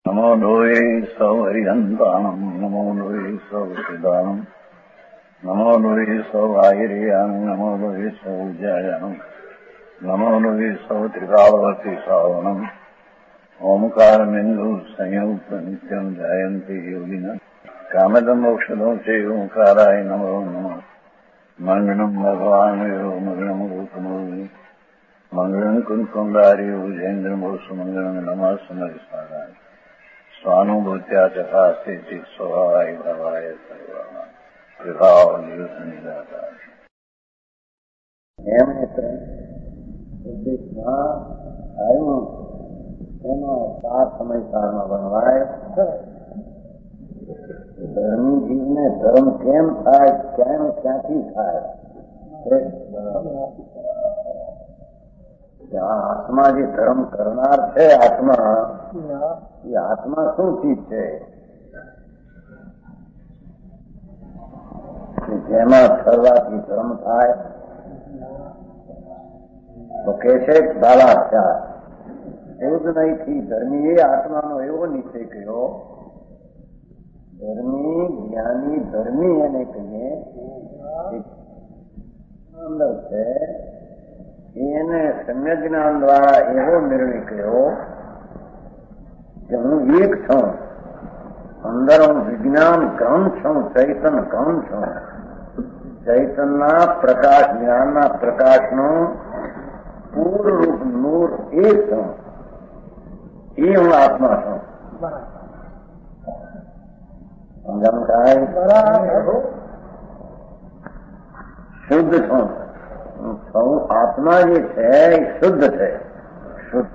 નમો લોહે સૌ હરિહંતાણમ નમો લોહે સૌ સિદાનમ નમો લોહે સૌ આયર્યાણમ નમો લોહે સૌ જયાણમ નમો લોહે સૌ ત્રિકાળવતી સાવણમ ઓમકારમિંદુ સંયુક્ત નિત્યમ જાયંતિ યોગિના કામદમ મોક્ષદો છે ઓંકારાય નમો નમઃ મંગળમ ભગવાન મંગળમ રૂપમો મંગળમ કુંકુંડાર્ય ઉજેન્દ્રમોષ મંગળમ નમઃ સમરિસ્વારાય સ્વાનુભૂત્યા ચકાસ્તે ચિત સ્વભાવાય ભવાય સર્વમાં વિભાવ નિવૃત્ત નિરાકાર એમ ઉદ્દેશમાં આવ્યું એનો સાત સમયકાળમાં બનવાય ધર્મી જીવને ધર્મ કેમ થાય કેમ ક્યાંથી થાય આત્મા જે ધર્મ કરનાર છે આત્મા એ આત્મા શું ચીજ છે જેમાં ફરવાથી ધર્મ થાય તો કે છે બાલાચાર એવું જ નહીંથી ધર્મી એ આત્માનો એવો નિશ્ચય કર્યો ધર્મી જ્ઞાની ધર્મી એને કહીએ અંદર છે એને સમ્ય જ્ઞાન દ્વારા એવો નિર્ણય કર્યો કે હું એક છું અંદર હું વિજ્ઞાન ઘન છું ચૈતન ઘન છું ચૈતનના પ્રકાશ જ્ઞાનના પ્રકાશનું પૂર્ણરૂપ નૂર એક છું એ હું આત્મા છું સમજણ થાય શુદ્ધ છું સૌ આત્મા જે છે એ શુદ્ધ છે શુદ્ધ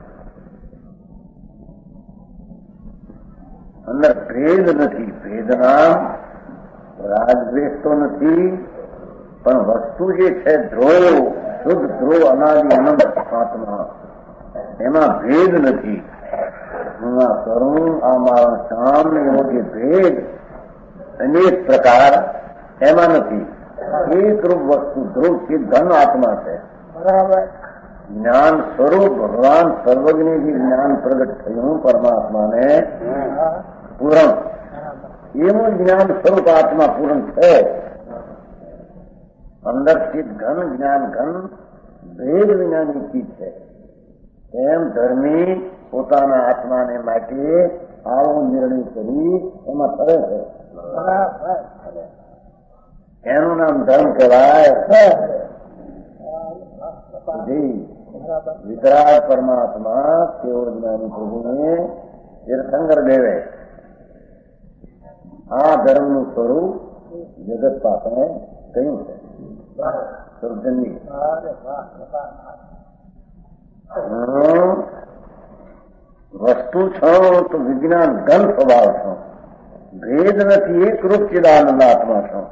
અંદર ભેદ નથી ભેદના રાજદ્વેષ તો નથી પણ વસ્તુ જે છે ધ્રુવ શુદ્ધ ધ્રુવ અનાદિ અનંત આત્મા એમાં ભેદ નથી હું આ કરું આ મારો શામ એવો જે ભેદ અનેક પ્રકાર એમાં નથી એક રૂપ વસ્તુ ધ્રુવ ચિત ધન આત્મા છે બરાબર જ્ઞાન સ્વરૂપ ભગવાન સર્વજ્ઞ જે જ્ઞાન પ્રગટ થયું પરમાત્માને પૂરણ એવું જ્ઞાન સ્વરૂપ આત્મા પૂરણ છે અંદર ચિત ઘન જ્ઞાન ઘન ભેદ વિનાની ચીજ છે એમ ધર્મી પોતાના આત્માને માટે આવો નિર્ણય કરી એમાં ફરે છે એનું નામ ધર્મ કહેવાય વિતરાગ પરમાત્મા કેવળ જ્ઞાની પ્રભુને તીર્થંકર દેવે આ ધર્મનું સ્વરૂપ જગત પાસે કહ્યું છે સર્જનની વસ્તુ છો તો વિજ્ઞાન ઘન સ્વભાવ છો ભેદ નથી એક રૂપ ચિદાનંદ આત્મા છો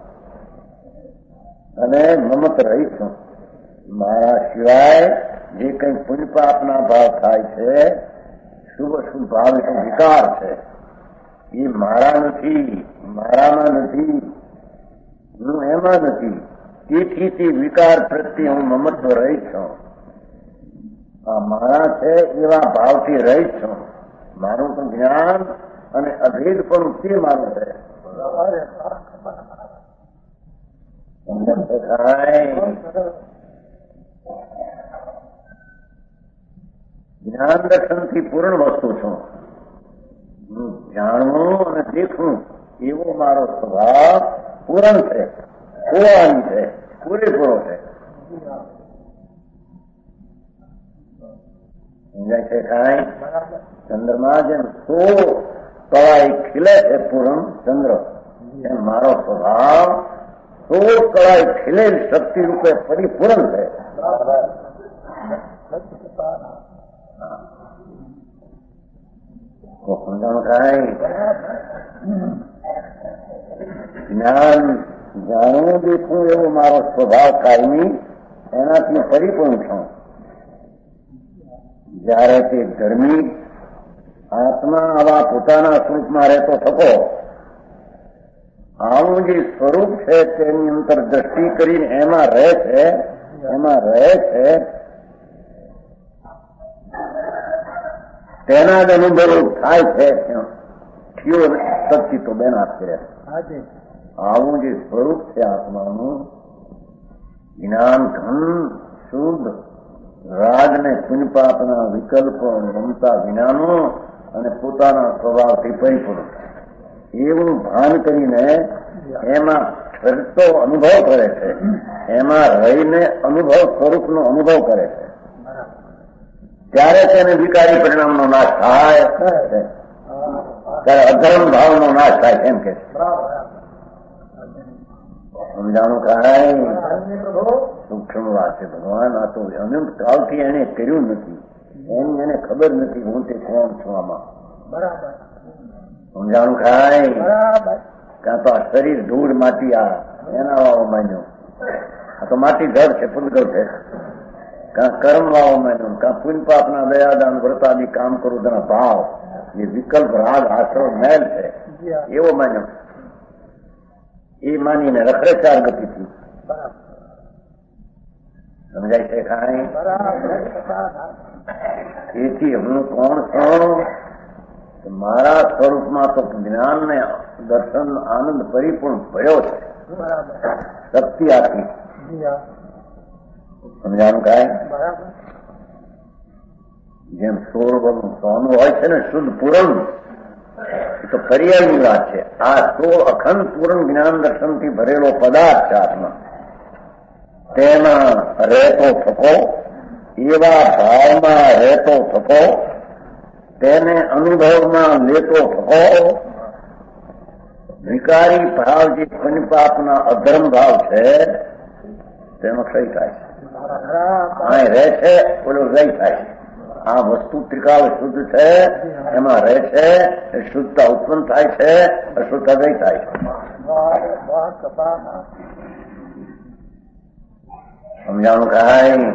અને મમત રહી છું મારા સિવાય જે કંઈ પુણ્ય પાપના ભાવ થાય છે શુભ અશુભ ભાવ એ વિકાર છે એ મારા નથી મારામાં નથી હું એમાં નથી તેથી તે વિકાર પ્રત્યે હું મમત્વ રહી છું આ મારા છે એવા ભાવથી રહી છું મારું પણ જ્ઞાન અને અભેદ પણ તે મારું છે જ્ઞાન દર્શનથી પૂર્ણ વસ્તુ છું જાણવું અને દેખવું એવો મારો સ્વભાવ પૂર્ણ છે પૂર્ણ છે પૂરેપૂરો છે સમજાય છે કાંઈ ચંદ્રમાં જેમ 100 કળાએ ખીલે છે પૂર્ણ ચંદ્ર એમ મારો સ્વભાવ 100 કળાએ ખીલેલી શક્તિ રૂપે પરિપૂર્ણ છે સમજાણું કાંઈ જ્ઞાન જાણવું દેખવું એવો મારો સ્વભાવ કાયમી એનાથી પરિપૂર્ણ છું જયારે તે ધર્મી આત્મા આવા પોતાના સ્વરૂપમાં રહેતો થકો આવું જે સ્વરૂપ છે તેની અંતર દ્રષ્ટિ કરીને એમાં રહે છે તેના જ અનુભવ થાય છે થયો સચિતો બેન આપી રહ્યા. આવું જે સ્વરૂપ છે આત્માનું, જ્ઞાન ઘન શુદ્ધ રાગ ને પુણ્યપાપના વિકલ્પો મમતા વિનાનું અને પોતાના સ્વભાવથી પરિપૂર્ણ એવું ભાન કરીને એમાં ફરતો અનુભવ કરે છે, એમાં રહીને અનુભવ સ્વરૂપનો અનુભવ કરે છે, ત્યારે તેને વિકારી પરિણામનો નાશ થાય, ત્યારે અધર્મ ભાવનો નાશ થાય. એમ કે સમજાણું કાંઈ સૂક્ષ્મ વાત છે. ભગવાન આ તો અનંત કાળથી એને કર્યું નથી, એની એને ખબર નથી હું તે કોણ છું. આમાં સમજાણું કાંઈ કાં તો આ શરીર ધૂળ માટી આ એના વાવો માન્યો, આ તો માટી ઘર છે, પૂતગલ છે. કાં કર્મ વાવો માન્યો, કાં પુણ્ય પાપના દયાદાન વ્રતાદી કામ કરું તેના ભાવ, એ વિકલ્પ રાગ આશ્રમ મેલ છે એવો માન્યો. એ માનીને રખડે ચાર ગતિથી. સમજાય છે કાંઈ? એથી હું કોણ છું? મારા સ્વરૂપમાં તો જ્ઞાન ને દર્શન આનંદ પરિપૂર્ણ ભર્યો છે, શક્તિ આપી. સમજાણું કાંઈ? જેમ સોળ સોનું હોય છે ને શુદ્ધ પૂરણ, એ તો પર્યાયની વાત છે. આ 16 અખંડ પૂર્ણ જ્ઞાન દર્શનથી ભરેલો પદાર્થ છે આત્મા, તેમાં રહેતો થકો, એવા ભાવમાં રહેતો થકો, તેને અનુભવમાં લેતો થકો, વિકારી ભાવ જે પુણ્યપાપના અધર્મ ભાવ છે તેનો ક્ષય થાય છે. અહીં રહે છે ઓલો જય થાય. આ વસ્તુ ત્રિકાળ શુદ્ધ છે, એમાં રહે છે, શુદ્ધતા ઉત્પન્ન થાય છે, અશુદ્ધતા જય થાય છે. સમજાણું કાંઈ?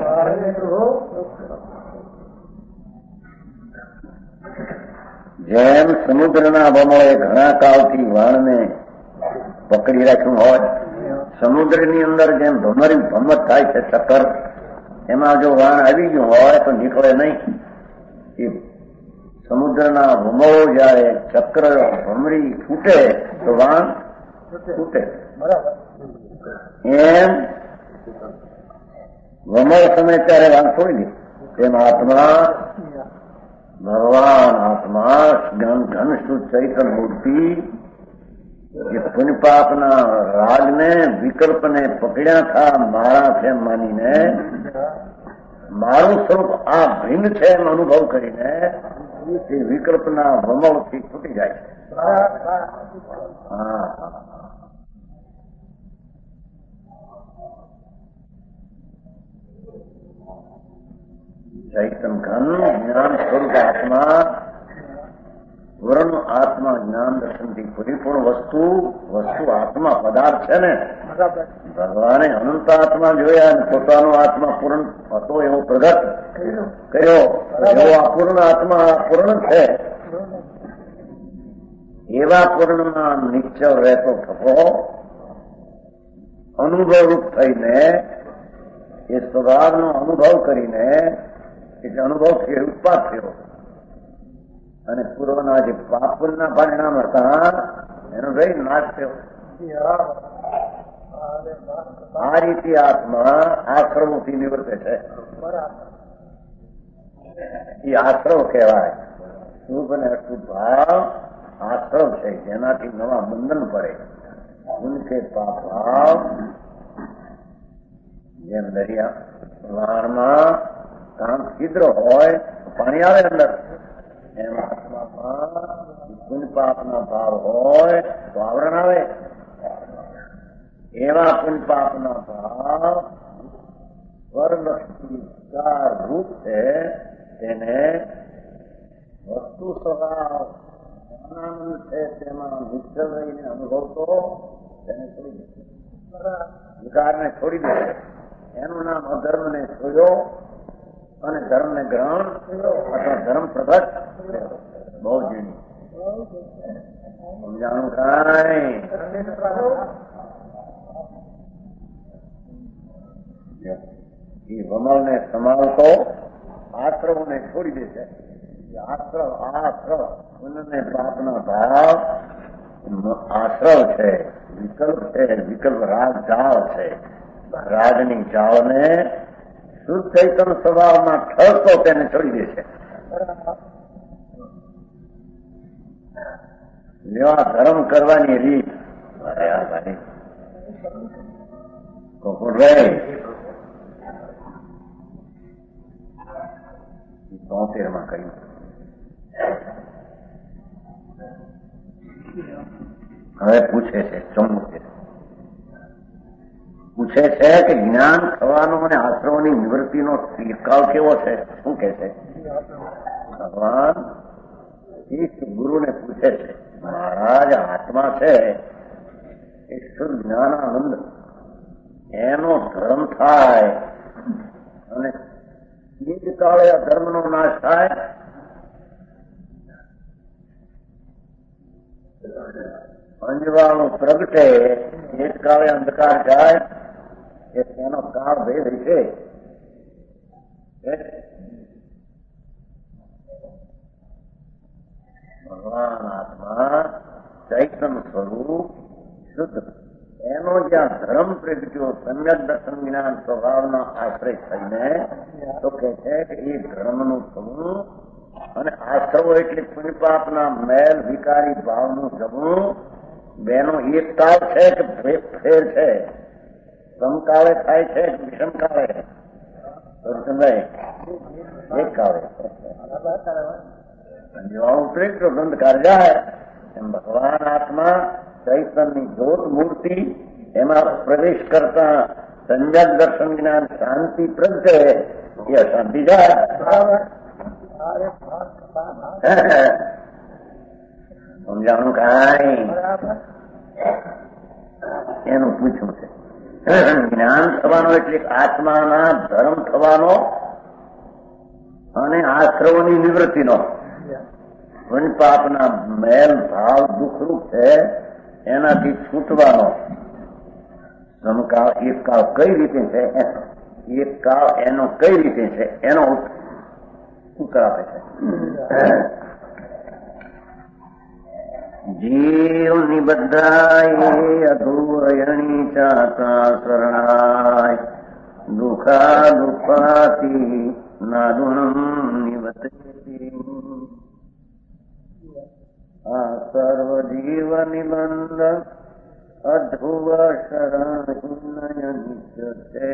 જેમ સમુદ્રના વમળે ઘણા કાળથી વાણને પકડી રાખ્યું હોય, સમુદ્રની અંદર જેમ ભમત થાય છે ચક્કર, એમાં જો વાણ આવી ગયું હોય તો નીકળે નહીં. એ સમુદ્રના વમળો જયારે ચક્ર ભમરી છૂટે તો વાણ છૂટે. એમ વમળ સમય ત્યારે વાણ છોડી દે. તેમ આત્મા ભગવાન આત્મા ઘન શુદ્ધ ચૈતન્ય મૂર્તિ એ પુણ્યપાપના રાગને વિકલ્પને પકડ્યા થા મારા છે માનીને મારું સ્વરૂપ આ ભિન્ન છે એમ અનુભવ કરીને તે વિકલ્પના વમળથી છૂટી જાય છે. હા, ચૈતન ઘન જ્ઞાન સ્વરૂપ આત્મા, પૂર્ણ આત્મા જ્ઞાન દર્શનથી પરિપૂર્ણ વસ્તુ આત્મા પદાર્થ છે ને. ભગવાને અનંત આત્મા જોયા અને પોતાનો આત્મા પૂર્ણ હતો એવો પ્રગટ કર્યો, એવો આ પૂર્ણ આત્મા પૂર્ણ છે. એવા પૂર્ણમાં નિશ્ચળ રહેતો થકો અનુભવરૂપ થઈને એ સ્વભાવનો અનુભવ કરીને, એટલે અનુભવથી ઉત્પાદ થયો અને પૂર્વના જે પાપના પરિણામ હતા એનો રહી નાશ થયો. આ રીતે આત્મા આશ્રમોથી નિવર્તે છે. એ આશ્રમ કહેવાય. શુભ અને અશુભ ભાવ આશ્રમ છે, જેનાથી નવા બંધન પડે. ઉનકે પાપ ભાવ જેમ દરિયા વાણમાં કામ છિદ્ર હોય પાણી આવે અંદર, એમ આત્મામાં પુણ્ય પાપના ભાવ હોય તો આવરણ આવે. એવા પુણ્ય પાપના ભાવ સ્વર્ગસ્કાર રૂપ છે, તેને વસ્તુ સ્વભાવ આનંદ છે તેમાં નિશ્ચલ રહીને અનુભવતો તેને છોડી દે, વિકારને છોડી દે. એનું નામ અધર્મને છોડ્યો અને ધર્મને ગ્રહણ અથવા ધર્મ પ્રગટ. બહુ ઝીણી. સમજાણું કાંઈ? એ વમળને સંભાળતો આશ્રમોને છોડી દે છે. આશ્રવ પુણ્ય પાપનો ભાવ આશ્રવ છે, વિકલ્પ છે, વિકલ્પ રાગ જાળ છે. રાજની જાળને શુદ્ધ ચૈતન સ્વભાવમાં ઠરતો તેને છોડી દે છે. જેવા ધર્મ કરવાની રીત ભાઈ કપૂરભાઈ 73 કહ્યું. હવે પૂછે છે 74 પૂછે છે કે જ્ઞાન થવાનો અને આશ્રવની નિવૃત્તિનો તિરકાવ કેવો છે? શું કે છે? ભગવાન ગુરુને પૂછે છે, મહારાજ આત્મા છે એ શુદ્ધ જ્ઞાનાનંદ એનો ધર્મ થાય અને એ જ કાળે અધર્મનો નાશ થાય. અંજવાળું પ્રગટે એ જ કાળે અંધકાર જાય. એનો કાળ ભેદ છે. ભગવાન આત્મા ચૈતન સ્વરૂપ શુદ્ધ એનો જ્યાં ધર્મ પ્રગટ્યો સમ્યક દર્શન જ્ઞાન સ્વભાવનો આશ્રય થઈને તો કે છે કે એ ધર્મનું થવું અને આશ્રવો એટલે પુણ્યપાપના મેલ વિકારી ભાવનું જવું બેનો એક કાળ છે કે ફેર છે? સમકાળે થાય છે કે વિષમકાળે? એક કાળે ઉપરેક્ટ બંધકાર જાય એમ ભગવાન આત્મા ચૈતનની જ્યોત મૂર્તિ એમાં પ્રવેશ કરતા સંજ્ઞાત દર્શન જ્ઞાન શાંતિ પ્રગટે એ અશાંતિ જાય. સમજાણું કાંઈ? એનું પૂછવું છે. જ્ઞાન થવાનો એટલે આત્માના ધર્મ થવાનો અને આશ્રવોની નિવૃત્તિનો પાપના મેલ ભાવ દુઃખરૂપ છે એનાથી છૂટવાનો સમકાળ એક કાળ કઈ રીતે છે? એક કાળ એનો કઈ રીતે છે એનો ઉત્તર આપે છે. જીવ નિબદ્ધાય અધુરયણી ચાતા શરણાય દુઃખા દુઃખાતી નાદુણમ નિવતે આ સર્વ જીવ નિબંધ અધુવ શરણ નિત્ય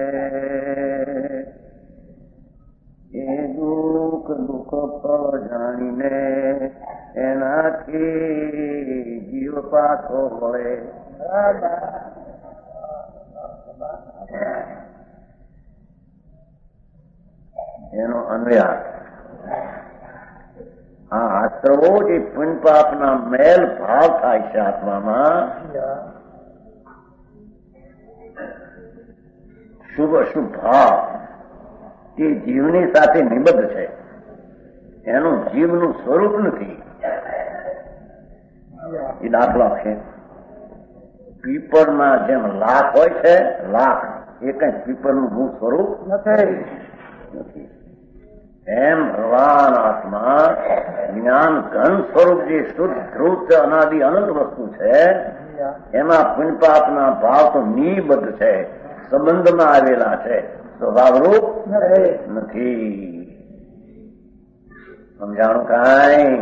એ દુઃખ ફળ જાણીને એનાથી જીવ પાછો વળે. એનો અન્વયાર્થ આ આશ્રવો જે પુણ્ય પાપના મેલ ભાવ થાય છે આત્મામાં શુભ અશુભ ભાવ એ જીવની સાથે નિબદ્ધ છે. એનું જીવનું સ્વરૂપ નથી. એ દાખલો છે પીપળમાં જેમ લાખ હોય છે, લાખ એ કઈ પીપળનું મૂળ સ્વરૂપ નથી. એમ ભગવાન આત્મા જ્ઞાન ઘન સ્વરૂપ જે શુદ્ધ ધ્રુવ અનાદિ અનંત વસ્તુ છે એમાં પુણ્યપાપના ભાવ તો નિબદ્ધ છે, સંબંધમાં આવેલા છે, સ્વભાવરૂપ નથી. સમજાણું કાંઈ?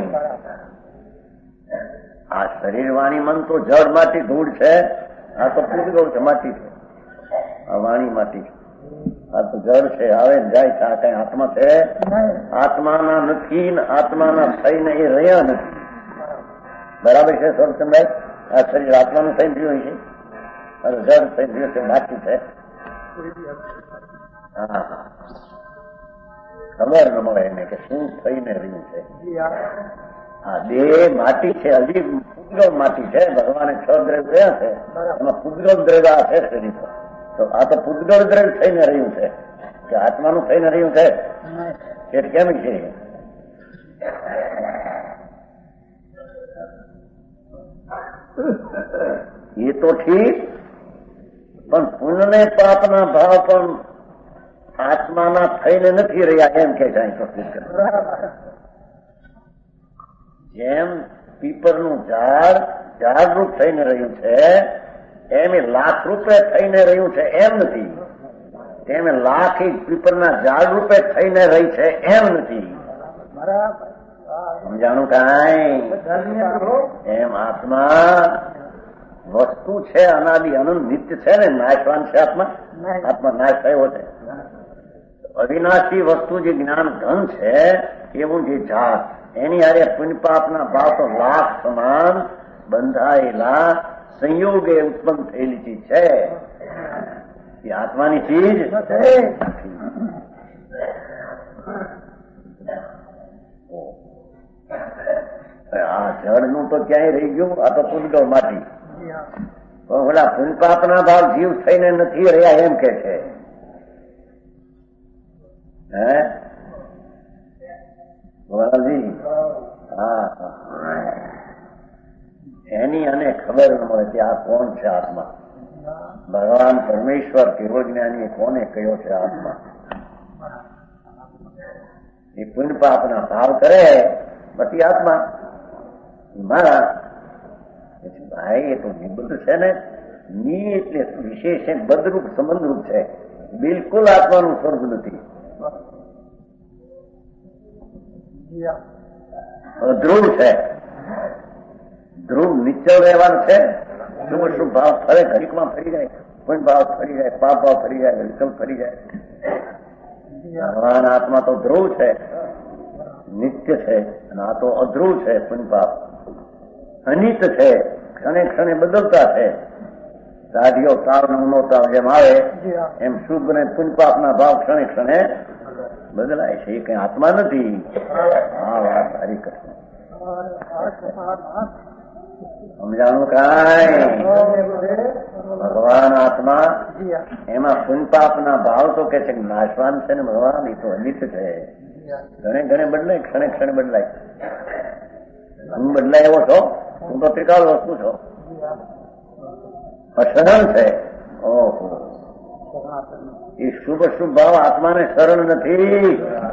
આ શરીર વાણી મન તો જળ માટી ધૂળ છે. આ તો પૂતગળ છે, માટી છે. આ વાણી માટી છે, આ તો જળ છે, આવે જાય છે. આ કઈ આત્મા છે? આત્માના નથી ને આત્માના થઈને એ રહ્યા નથી. બરાબર છે સ્વરચંદભાઈ? આ શરીર આત્માનું થઈ રહ્યું છે અને જળ થઈ રહ્યું છે, માટી છે. હા ખબર ન મળે એને કે શું થઈને રહ્યું છે. હા દેહ માટી છે, હજી પૂતગળ માટી છે. ભગવાને 6 દ્રવ્ય કયા છે એમાં પૂતગળ દ્રવ્ય આ છે શરીર. તો આ તો પૂતગળ દ્રવ્ય થઈને રહ્યું છે કે આત્માનું થઈને રહ્યું છે? એ કેમ છે? એ તો ઠીક, પણ પુણ્ય પાપના ભાવ પણ આત્માના થઈને નથી રહ્યા એમ કે જાય તો જેમ પીપળનું ઝાડ રૂપ થઈને રહ્યું છે એમ એ લાખ રૂપે થઈને રહ્યું છે એમ નથી, એમ લાખ પીપળના ઝાડ રૂપે થઈને રહી છે એમ નથી. સમજાણું કાંઈ? એમ આત્મા વસ્તુ છે, અનાદિ અનંત નિત્ય છે ને, નાશવાન છે આત્મા. આત્મા નાશ થયો છે. અવિનાશી વસ્તુ જે જ્ઞાન ઘન છે એવું જે ઝાડ, એની હારે પુણ્ય પાપના ભાવ તો લાખ સમાન બંધાયેલા સંયોગે ઉત્પન્ન થયેલી ચીજ છે. એ આત્માની ચીજ આ જળનું તો ક્યાંય રહી ગયું, આ તો પૂતગળ માટી. પણ ઓલા પુણ્ય પાપના ભાવ જીવ થઈને નથી રહ્યા એમ કે છે. હે ગોપાલજી? હા, એની અને ખબર ન મળે કે આ કોણ છે આત્મા. ભગવાન પરમેશ્વર કેવો જ્ઞાની કોને કયો છે આત્મા? એ પુણ્ય પાપના ભાવ કરે પછી આત્મા મારા ભાઈ. એ તો નિબદ્ધ છે ને, ની એટલે વિશેષ બદરૂપ સંબંધરૂપ છે. બિલકુલ આત્માનું સ્વર્ગ નથી. ધ્રુવ છે, ધ્રુવ નિશ્ચળ રહેવાનું છે. શુભ શુભ ભાવ ફરે, ઘડીકમાં ફરી જાય, પુણ્ય ભાવ ફરી જાય, પાપ ભાવ ફરી જાય, વિકલ્પ ફરી જાય. ભગવાન આત્મા તો ધ્રુવ છે, નિત્ય છે, અને આ તો અધ્રુવ છે. પુણ્ય પાપ અનિત છે, ક્ષણે ક્ષણે બદલતા છે. ગાડીઓ તાવ નો તાવ જેમ આવે એમ શુભ ને પુણ્ય પાપના ભાવ ક્ષણે ક્ષણે બદલાય છે. એ કઈ આત્મા નથી. હા, વાત સારી કૃષ્ણ. સમજાણું કાંઈ? ભગવાન આત્મા એમાં પુણ્ય પાપના ભાવ તો કે છે નાશવાન છે ને. ભગવાન એ તો અનિત છે, ઘણે ઘણે બદલાય, ક્ષણે ક્ષણે બદલાય. હું બદલાય એવો છો? હું તો ત્રિકાળ વસ્તુ છો. અશરણ છે. ઓહો, એ શુભ શુભ ભાવ આત્માને શરણ નથી.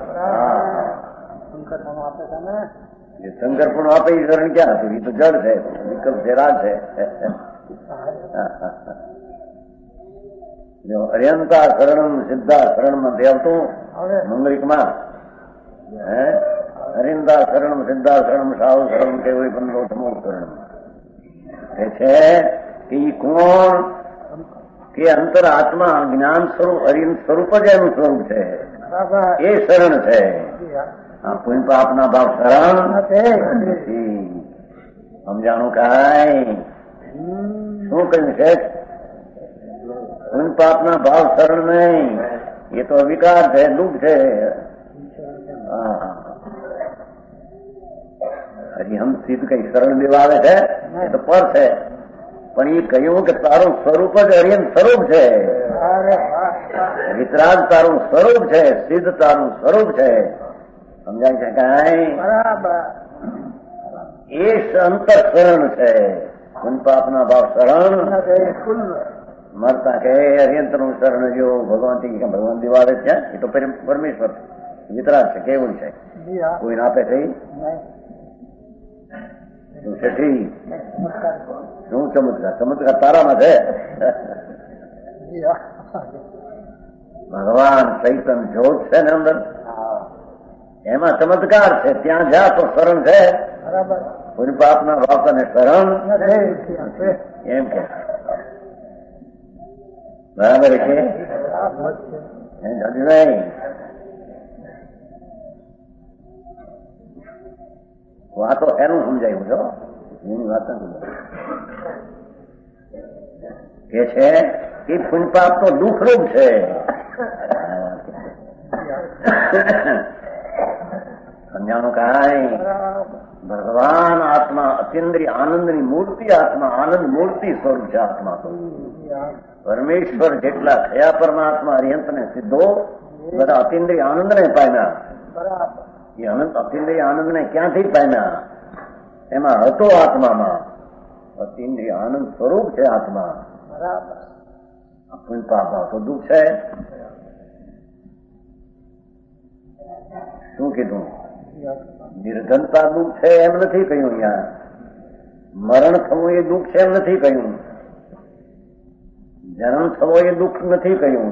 જે શંકર પણ આપે એ શરણ ક્યાં હતું? એ તો જળ છે, વિકલ્પ છે, રાજ છે. અર્યંતા શરણમ સિદ્ધા શરણમાં દેવતું મંગલિકમાં હરિંદા શરણમ સિદ્ધા શરણમ સાવ શરણમ કેવળ પંદોતમો શરણ એ છે કે એ કોણ? કે અંતર આત્મા જ્ઞાન સ્વરૂપ હરિન સ્વરૂપ જ એનું સ્વરૂપ છે. એ શરણ છે. આ પુણ્ય પાપના ભાવ શરણ નથી. સમજાણું કાંઈ? શું કહ્યું છે? પુણ્ય પાપના ભાવ શરણ નહીં, એ તો વિકાર છે, દુઃખ છે. હજી હમ સિદ્ધ કઈ શરણ દેવા આવે છે એ તો પર છે. પણ એ કહ્યું કે તારું સ્વરૂપ જ હરિયન સ્વરૂપ છે. વિતરાગ તારું સ્વરૂપ છે, સિદ્ધ તારું સ્વરૂપ છે. સમજાય છે કાંઈ? એ અંતર શરણ છે. પુણ્ય પાપના ભાવ શરણ મરતા કે હરિયંતરનું શરણ જો ભગવાન ભગવાન દિવાળે છે. એ તો પરમેશ્વર વિતરાગ છે, કેવું છે, કોઈ ના આપે છે. શું ચમત્કાર? ચમત્કાર તારામાં છે. ભગવાન ચૈતન જ્યોત છે ને અંદર, એમાં ચમત્કાર છે. ત્યાં જા તો શરણ છે. પુણ્ય પાપના ભાવ ને શરણ એમ કે બરાબર છે. નહીં વાતો એનું સમજાયું છો એની વાત કે છે કે પુણ્ય પાપ તો દુઃખરૂપ છે. સમજાણું કાંઈ? ભગવાન આત્મા અતિન્દ્રિય આનંદની મૂર્તિ, આત્મા આનંદ મૂર્તિ સ્વરૂપ છે. આત્મા તો પરમેશ્વર જેટલા થયા પરમાત્મા અરિયંત ને સિદ્ધો બધા અતિન્દ્રિય આનંદ ને પામ્યા. એ અનંત અતિન્દ્રિય આનંદ ને ક્યાંથી પામ્યા? એમાં હતો આત્મામાં. અતિન્દ્રિય આનંદ સ્વરૂપ છે આત્મા. પુણ્ય પાપ તો દુઃખ છે. શું કીધું? નિર્ધનતા દુઃખ છે એમ નથી કહ્યું. અહીંયા મરણ થવું એ દુઃખ છે એમ નથી કહ્યું. જન્મ થવો એ દુઃખ નથી કહ્યું.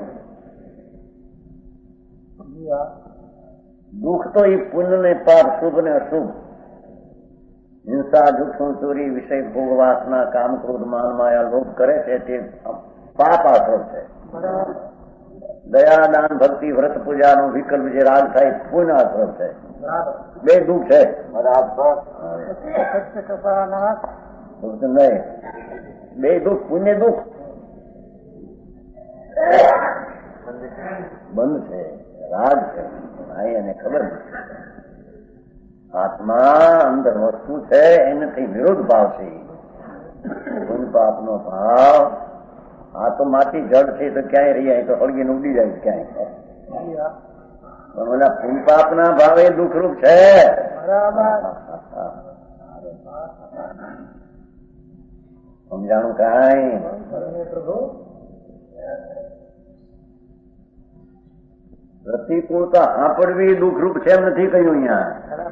દુઃખ તો એ પુણ્ય ને પાપ, શુભ ને અશુભ, હિંસા, દુઃખ, ચોરી, વિષય ભોગ, વાસના, કામ, ક્રોધ, માન, માયા, લોભ કરે છે તે પાપ આશ્રમ છે. દયા, દાન, ભક્તિ, વ્રત, પૂજાનો વિકલ્પ જે રાગ થાય પુણ્ય આશ્રમ છે. બે દુઃખ છે. નહીં, બે દુઃખ, પુણ્ય દુઃખ બંધ છે, રાગ છે. એને ખબર નથી. આત્મા અંદર વસ્તુ છે, એનાથી વિરુદ્ધ ભાવ છે. પુણ્ય પાપનો ભાવ આ તો માટી જડ છે તો ક્યાંય રહી જાય તો હળગીને ઉડી જાય ક્યાંય. પણ ઓલા પુણ્ય પાપના ભાવ એ દુઃખરૂપ છે. સમજાણું કાંઈ? પ્રતિકૂળતા સાંપડવી દુઃખરૂપ છે એમ નથી કહ્યું અહીંયા.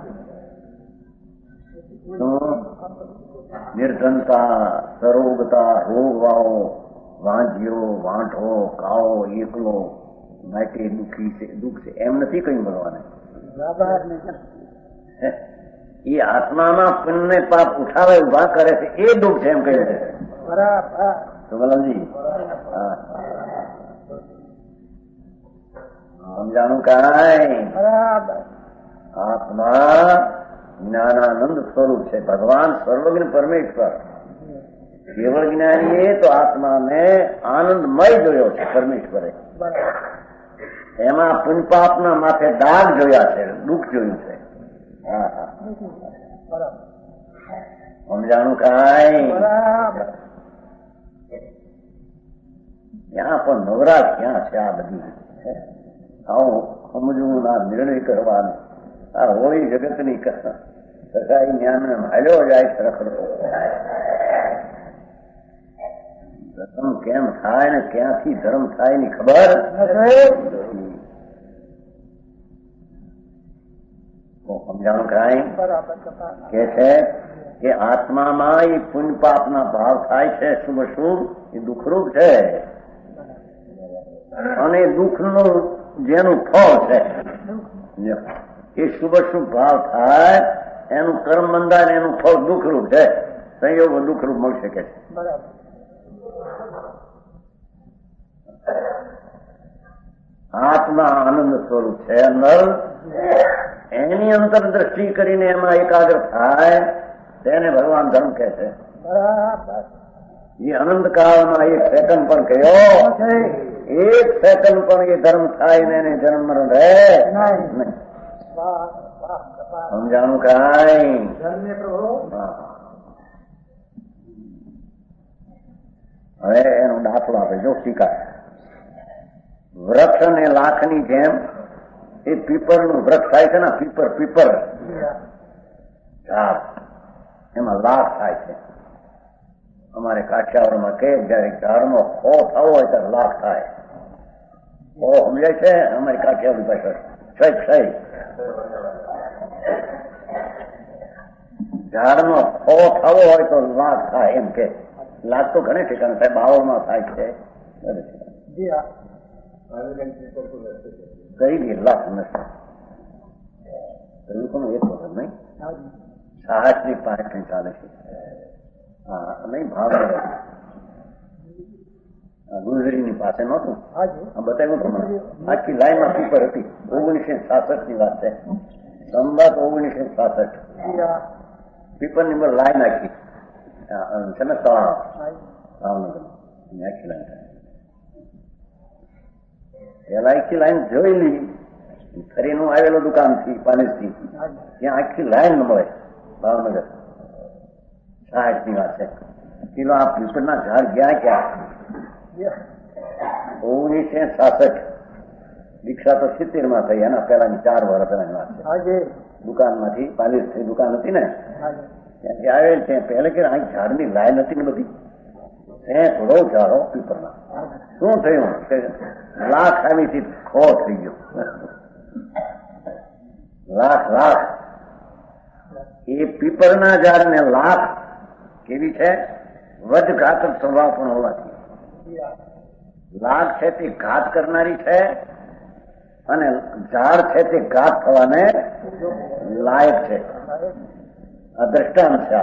નિર્ધનતા, સરોગતા, રોગવાઓ, વાંજ્યો, વાંઢો, કાળો, એકલો, માટે દુઃખી છે, દુઃખ છે એમ નથી કહ્યું ભગવાને. એ આત્મામાં પુણ્ય પાપ ઉઠાવે ઉભા કરે છે એ દુઃખ છે એમ કહ્યું છે. સુમલમજી, સમજાણું કાંઈ? આત્મા જ્ઞાનાનંદ સ્વરૂપ છે. ભગવાન સર્વજ્ઞ પરમેશ્વર. કેવળ જ્ઞાનીએ તો આત્માને આનંદમય જોયો છે પરમેશ્વરે. એમાં પુણ્યપાપના માથે દાગ જોયા છે, દુઃખ જોયું છે. સમજાણું કાંઈ? ત્યાં પણ નવરાશ ક્યાં છે આ બધી? આવું સમજવું, ના નિર્ણય કરવાનો. આ હોળી જગતની કસાઈ જ્ઞાન હાલ્યો જાય છે રખડતો. ધર્મ કેમ થાય ને ક્યાંથી ધર્મ થાય ની ખબર સમજાણું કાંઈ? કે છે કે આત્મામાં એ પુણ્ય પાપના ભાવ થાય છે, શુભ શુભ એ દુઃખરૂપ છે. અને દુઃખનું જેનું ફળ છે એ શુભ શુભ ભાવ થાય એનું કર્મ બંધાય ને એનું ફળ દુઃખરૂપ છે. સંયોગ દુઃખરૂપ મળી શકે છે. આત્મા આનંદ સ્વરૂપ છે અંદર. એની અંતર દ્રષ્ટિ કરીને એમાં એકાગ્ર થાય તેને ભગવાન ધર્મ કહે છે. એ અનંત કાળમાં એક સેકન્ડ પણ કયો, એક સેકન્ડ પણ એ ધર્મ થાય ને એને જન્મ મરણ રહે નહીં. સમજાણું કાંઈ? હવે એનો દાખલો આપે જો ટીકા. વૃક્ષ અને લાખની જેમ એ પીપરનું વૃક્ષ થાય છે ને, પીપર ઝાડ, એમાં લાખ થાય છે. અમારે કાઠિયાવાડમાં કે જયારે ઝાડનો ખો થવો હોય ત્યારે લાખ થાય. ખો સમજાય છે અમારી કાઠિયાવાડી પાસે ક્ષય. ઝાડનો ખો થવો હોય તો લાખ થાય એમ કે. લાખ તો ઘણી ઠેકાણે થાય, બાવળમાં થાય છે. કઈ બી લાખ નથી પણ એક વખત નહીં, 65 ચાલે છે. હા નહીં, ભાવનગર ગુજરીની પાસે નહોતું બતાવ્યું તમને. આખી લાઈનમાં પીપર હતી. 1966 ની વાત છે. સંવત 1966 પીપરની અંદર લાઈન આખી છે ને તળાવ ભાવનગર આખી લાઈન. પેલા આખી લાઈન જોયેલી ફરીનું આવેલો દુકાનથી પાલેસથી ત્યાં આખી લાઈન મળે ભાવનગર. 60 ની વાત છે. કિલો આ પીપળના ઝાડ ગયા ક્યાં? 1966 દીક્ષા તો 70 માં થઈ. એના પેલાની 4 વર્ષ પહેલાની વાત છે. દુકાનમાંથી પાલિસ થઈ દુકાન હતી ને ત્યાંથી આવેલ છે. પહેલે કે આ ઝાડની લાઈન હતી ને બધી થોડો ઝાડો પીપળના. શું થયું કે લાખ આવીથી ખો થઈ ગયો. લાખ એ પીપળના ઝાડને લાખ કેવી છે? વજઘાતક સ્વભાવ પણ હોવાથી લાખ છે તે ઘાત કરનારી છે અને ઝાડ છે તે ઘાત થવાને લાયક છે. આ દ્રષ્ટાંત છે.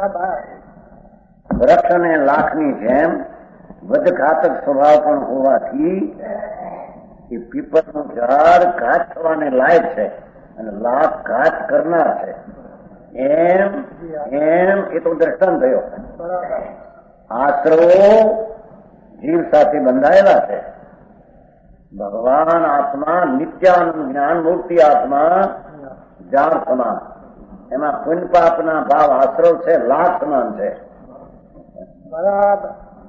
વૃક્ષ અને લાખની જેમ વધઘાતક સ્વભાવ પણ હોવાથી એ પીપળનું ઝાડ ઘાત થવાને લાયક છે અને લાખ ઘાત કરનાર છે. એમ એમ એ તો દ્રષ્ટાંત થયો. આશ્રવો જીવ સાથે બંધાયેલા છે. ભગવાન આત્મા નિત્યાનંદ જ્ઞાન મૂર્તિ આત્મા ઝાડ સમાન. એમાં પુણ્ય પાપના ભાવ આશ્રવ છે, લાખ સમાન છે. બરાબર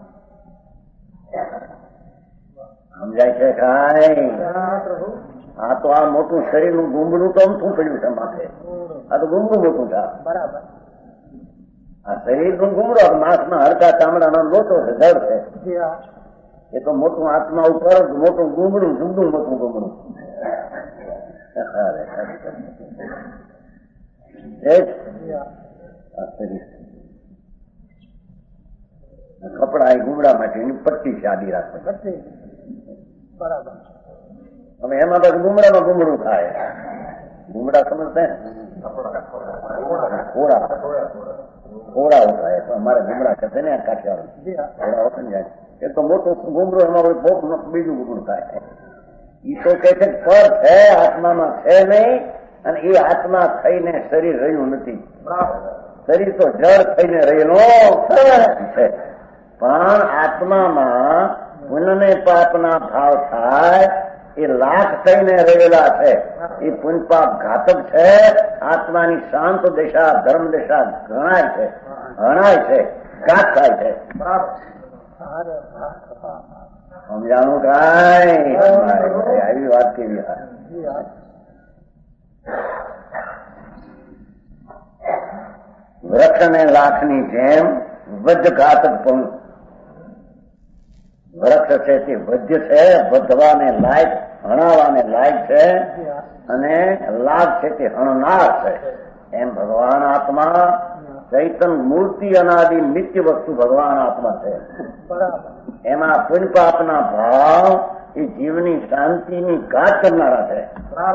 સમજાય છે કાંઈ? આ તો આ મોટું શરીરનું ગુંબડું તો શું પડ્યું છે માથે? આ તો ગુંબડું મોટું છે. બરાબર આ શરીરનું ગુંબડો માંસના હડકા ચામડાનો લોટો છે, જળ છે. એ તો મોટું આત્મા ઉપર મોટું ગુંબડું, જુદું મોટું ગુંબડું. કપડા એ ગુંબડા માટે એની પટ્ટી છે આડી રાખે. બરાબર. હવે એમાં પછી ગુંબડામાં ગુંબડું થાય. ગુંબડા સમજશે ખોડા થાય. અમારે ગુંબડા છે ને કાઠિયાવાડ ખોડા જાય એ તો મોટું ગુંબડું, એમાં બીજું ગુંબડું થાય. એ તો કે છે પર છે, આત્મામાં છે નહીં. અને એ આત્મા થઈને શરીર રહ્યું નથી. શરીર તો જળ થઈને રહેલો છે. પણ આત્મામાં પુણ્ય પાપના ભાવ થાય એ લાખ થઈને રહેલા છે. એ પુણ્ય પાપ ઘાતક છે. આત્માની શાંત દિશા ધર્મ દિશા ગણાય છે, હણાય છે, ઘાત થાય છે. સમજાણું કાંઈ? આવી વાત કેવી? વૃક્ષ અને લાખની જેમ વજઘાતક પણ વૃક્ષ છે તે વજ્ય છે, વધવાને લાયક, હણાવાને લાયક છે. અને લાભ છે તે હણનાર છે. એમ ભગવાન આત્મા ચૈતન મૂર્તિ અનાદિ નિત્ય વસ્તુ ભગવાન આત્મા છે. એમાં પુણ્ય પાપના ભાવ એ જીવની શાંતિની ઘાત કરનારા છે.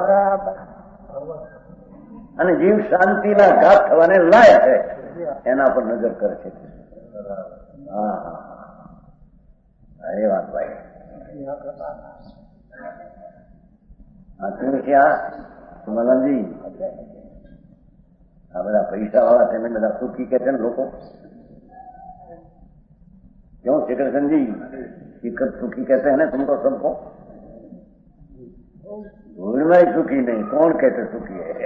અને જીવ શાંતિના ઘાત થવાને લાયક છે. એના પર નજર કરે છે. હા અરે વાત ભાઈ. શું છે આ મલનજી? આ બધા પૈસા વાળા છે બધા સુખી કે છે ને લોકો? क्यों श्रीकृष्ण जी शिखर सुखी कहते हैं ना तुमको सबको? भूल में सुखी नहीं, कौन कहते सुखी है?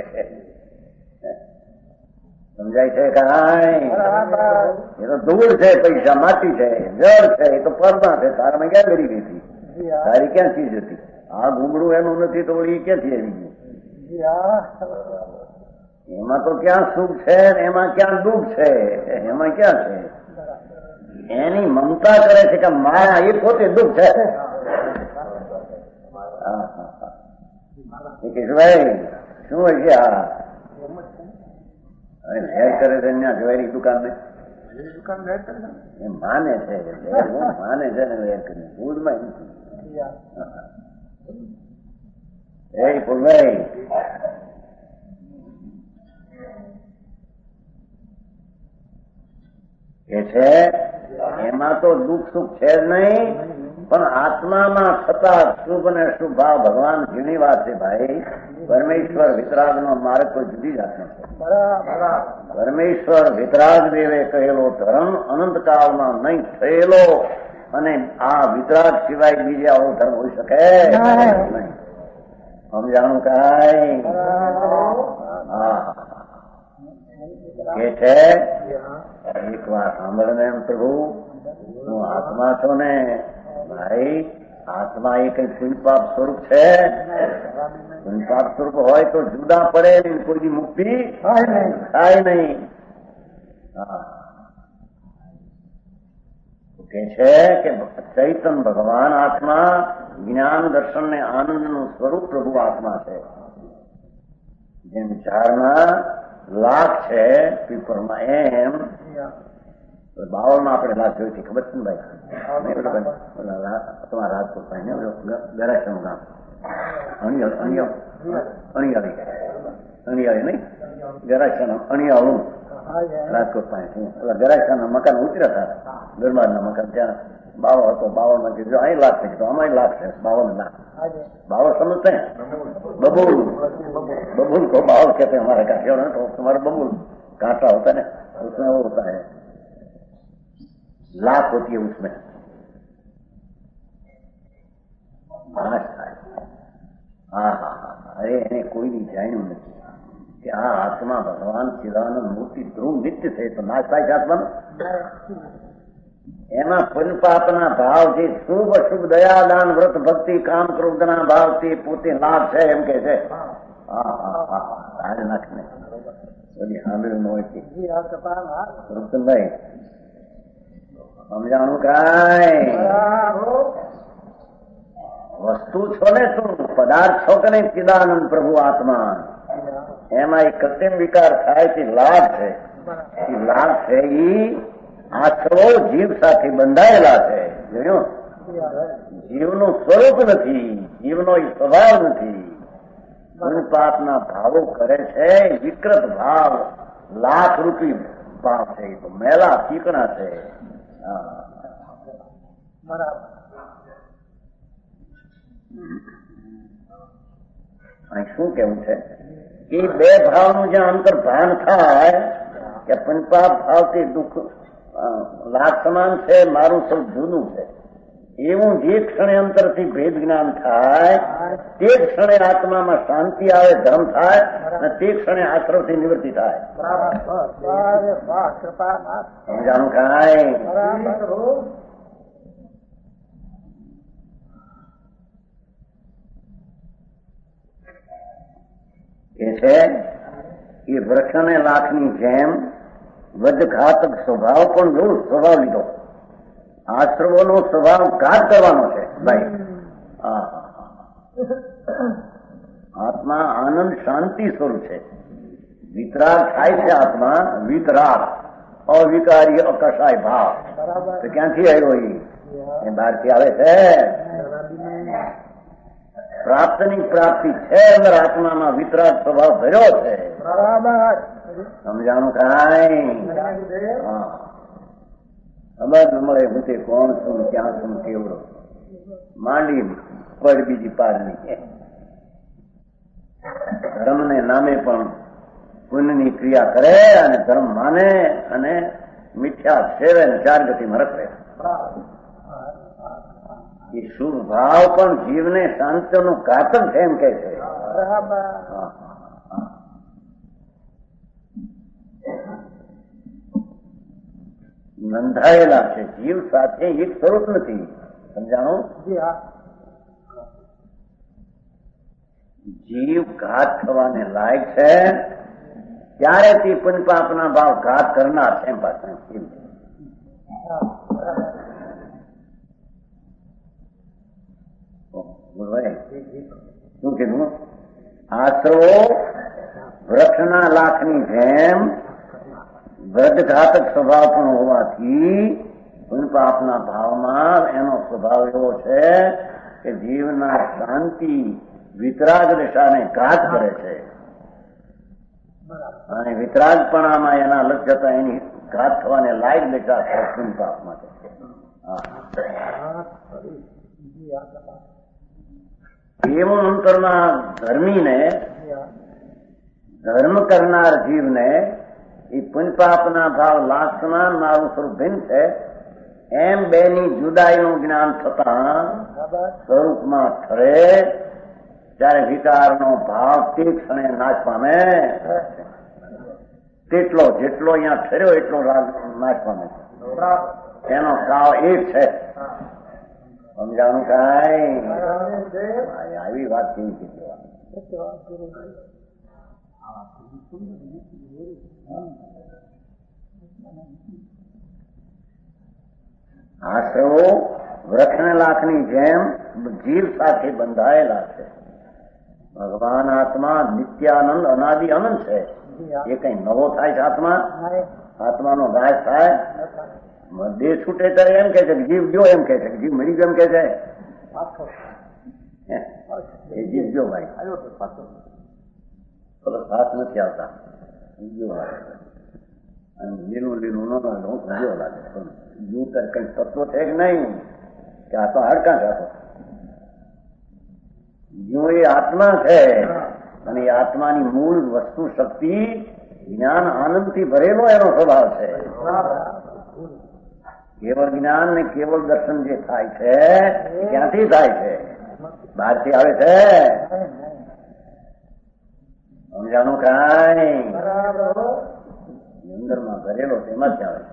સમજાય છે કાંઈ? એ તો ધૂળ છે, પૈસા માટી છે, જળ છે, એ તો પડદા છે. તારામાં ક્યાં ગરી ગઈ હતી? તારી ક્યાં ચીજ હતી? આ ગુંબડું એનું નથી તો એ ક્યાંથી આવી ગયું? એમાં તો ક્યાં સુખ છે, એમાં ક્યાં દુઃખ છે, એમાં ક્યાં છે? એની મમતા કરે છે કે મારા એ પોતે દુઃખ છે. કેશુભાઈ શું હોય છે આ? હેર કરે છે ત્યાં જ્વેલરી દુકાન ને એ માને છે, માને છે ને હેર કરી ફૂડમાં એ ફૂલભાઈ કે છે એમાં તો દુઃખ સુખ છે જ નહીં, પણ આત્મામાં થતા શુભ અને શુભ ભાવ ભગવાન ઘણી વાત છે ભાઈ. પરમેશ્વર વિતરાગનો માર્ગ કોઈ જુદી જાતનો છે. પરમેશ્વર વિતરાગ દેવે કહેલો ધર્મ અનંતકાળમાં નહીં થયેલો, અને આ વિતરાગ સિવાય બીજે આવો ધર્મ હોઈ શકે નહીં. સમજાણું કાંઈ? હા કે છે એક વાર સાંભળને એમ પ્રભુ, હું આત્મા છો ને ભાઈ, આત્મા એ કઈ પુણ્યપાપ સ્વરૂપ છે? પુણ્યપાપ સ્વરૂપ હોય તો જુદા પડે નહીં, કોઈ મુક્તિ થાય નહીં. કે છે કે ચૈતન ભગવાન આત્મા, જ્ઞાન દર્શન ને આનંદનું સ્વરૂપ પ્રભુ આત્મા છે. જેમ ઝાડના લાખ છે પીપળમાં એમ બાવળમાં આપણે લાખ જોઈ હતી, ખબર છે ને ભાઈ? તમારા રાજકોટ ભાઈ ને ગરાસનું ગામ અણિયાળી નહીં, ગરાસના અણિયાળું રાજકોટ પાસે ગરાસના મકાન ઉતર્યા હતા, દરબારના મકાન ત્યાં બાવળ હતો. બાવળમાં કીધું અહીં લાખ છે, કીધું અમારી લાખ છે, 52 લાખ. बावल समझते हैं? बबूल, बबूल को बावल कहते हैं हमारे काठियावाड़ में, तो तुम्हारा बबूल कांटा होता है ना, उसमें वो होता है, लाख होती है उसमें. अरे એને કોઈ બી જાણ્યું નથી કે આ આત્મા ભગવાન ચિદાનંદ મૂર્તિ ધ્રુવ નિત્ય છે, તો નાશ થાય છે આત્માનો. એમાં પુનપાપના ભાવ જે શુભ અશુભ દયાદાન વ્રત ભક્તિ કામ ક્રોધના ભાવથી પોતે લાભ છે એમ કે છે. નાખને બધી સાંભળ્યું ન હોય રૂપચંદભાઈ સમજાણું કાંઈ વસ્તુ છો ને તું પદાર્થ છો કે નહીં ચિદાનંદ પ્રભુ આત્મા, એમાં એક કૃત્રિમ વિકાર થાય તે લાભ છે. એ લાભ છે ઈ આશ્રવો જીવ સાથે બંધાયેલા છે. જોયું? જીવનું સ્વરૂપ નથી, જીવનો એ સ્વભાવ નથી. પાપના ભાવો કરે છે, વિકૃત ભાવ, લાખ રૂપી ભાવ છે, તો મેલા ચીકણા છે. અહીં શું કેવું છે કે બે ભાવનું જ્યાં અંતર ભાન થાય કે પંચપાપ ભાવથી દુઃખ લાખ સમાન છે, મારું સૌ જૂનું છે, એવું જે ક્ષણે અંતરથી ભેદ જ્ઞાન થાય તે ક્ષણે આત્મામાં શાંતિ આવે, ધર્મ થાય, અને તે ક્ષણે આશ્રવથી નિવૃત્તિ થાય. સમજાણું કાંઈ? કે છે એ વૃક્ષને લાખની જેમ વધઘાતક સ્વભાવ પણ બહુ સ્વભાવ લીધો. આશ્રવોનો સ્વભાવ ઘાત કરવાનો છે ભાઈ. આત્મા આનંદ શાંતિ સ્વરૂપ છે. વિતરાગ થાય છે આત્મા, વિતરાગ અવિકારી અકશાય ભાવ. તો ક્યાંથી આવ્યો એ બહારથી આવે છે. પ્રાપ્તની પ્રાપ્તિ છે, અંદર આત્મામાં વિતરાગ સ્વભાવ ભર્યો છે. સમજાણું કાંઈ? ખબર ન મળે હું તે કોણ છું, ક્યાં છું, કેવડો માંડી પર બીજી પારની. ધર્મને નામે પણ પુણ્યની ક્રિયા કરે અને ધર્મ માને અને મિથ્યા સેવે ને 4 ગતિમાં રખડે. એ શુભ ભાવ પણ જીવને શાંતિનું ઘાતક છે એમ કે છે. બંધાયેલા છે, જીવ સાથે એક સ્વરૂપ નથી. સમજાણું? જીવ ઘાત થવાને લાયક છે ત્યારે તે પંચપાપના ભાવ ઘાત કરનાર છે. એમ પાછળ શું કીધું? આશ્રવો વૃક્ષના લાખની જેમ વધઘાતક સ્વભાવ પણ હોવાથી પુનપાપના ભાવમાં એનો સ્વભાવ એવો છે કે જીવના શાંતિ વિતરાગ દિશાને ઘાત કરે છે. અને વિતરાગપણામાં એના લક્ષ્યતા એની ઘાત થવાને લાયક દિશા છે પુનપાપ માટે. એવું અંતરના ધર્મીને, ધર્મ કરનાર જીવને એ પુનપાપના ભાવ લાખ સમાન, મારું સ્વરૂપ ભિન્ન છે એમ બેની જુદાઈનું જ્ઞાન થતા સ્વરૂપમાં ઠરે ત્યારે વિકારનો ભાવ તે ક્ષણે નાશ પામે. તેટલો જેટલો અહીંયા ઠર્યો એટલો નાશ પામે છે. એનો કાળ એક છે. સમજાણું કાંઈ? આવી વાત કેવી છે? આશ્રવો વૃક્ષને લાખની જેમ જીવ સાથે બંધાયેલા છે. ભગવાન આત્મા નિત્યાનંદ અનાદિ અનંત છે. એ કઈ નવો થાય છે આત્મા? નહીં. આત્માનો નાશ થાય? દેહ છૂટે ત્યારે એમ કે છે કે જીવ ગયો, એમ કે છે કે જીવ મરી ગયો, એમ કે છે. પાછો. એ જીવ ગયો ભાઈ, આવ્યો તો પાછો. પેલો સાથ નથી આવતા, ગયો લાગે. અને લીલું લીલું નો ગયો લાગે. જીવ તાર કઈ તત્વ છે કે નહીં? કે આ તો હાડકા છે. જીવ એ આત્મા છે, અને એ આત્માની મૂળ વસ્તુ શક્તિ જ્ઞાન આનંદથી ભરેલો એનો સ્વભાવ છે. કેવળ જ્ઞાન ને કેવળ દર્શન જે થાય છે એ ક્યાંથી થાય છે? બહારથી આવે છે? સમજાણું કાંઈ? અંદરમાં ભરેલો તેમાંથી આવે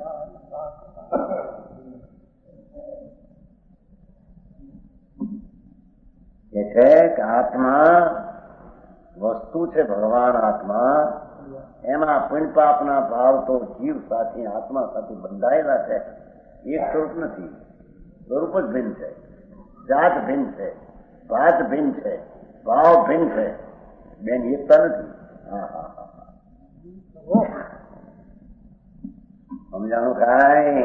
છે. એ છે કે આત્મા વસ્તુ છે, ભગવાન આત્મા. એમાં પુણ્ય પાપના ભાવ તો જીવ સાથે, આત્મા સાથે બંધાયેલા છે. એક સ્વરૂપ નથી, સ્વરૂપ જ ભિન્ન છે, જાત ભિન્ન છે, ભાત ભિન્ન છે, ભાવ ભિન્ન છે, બેન એકતા નથી. સમજાણું કાંઈ?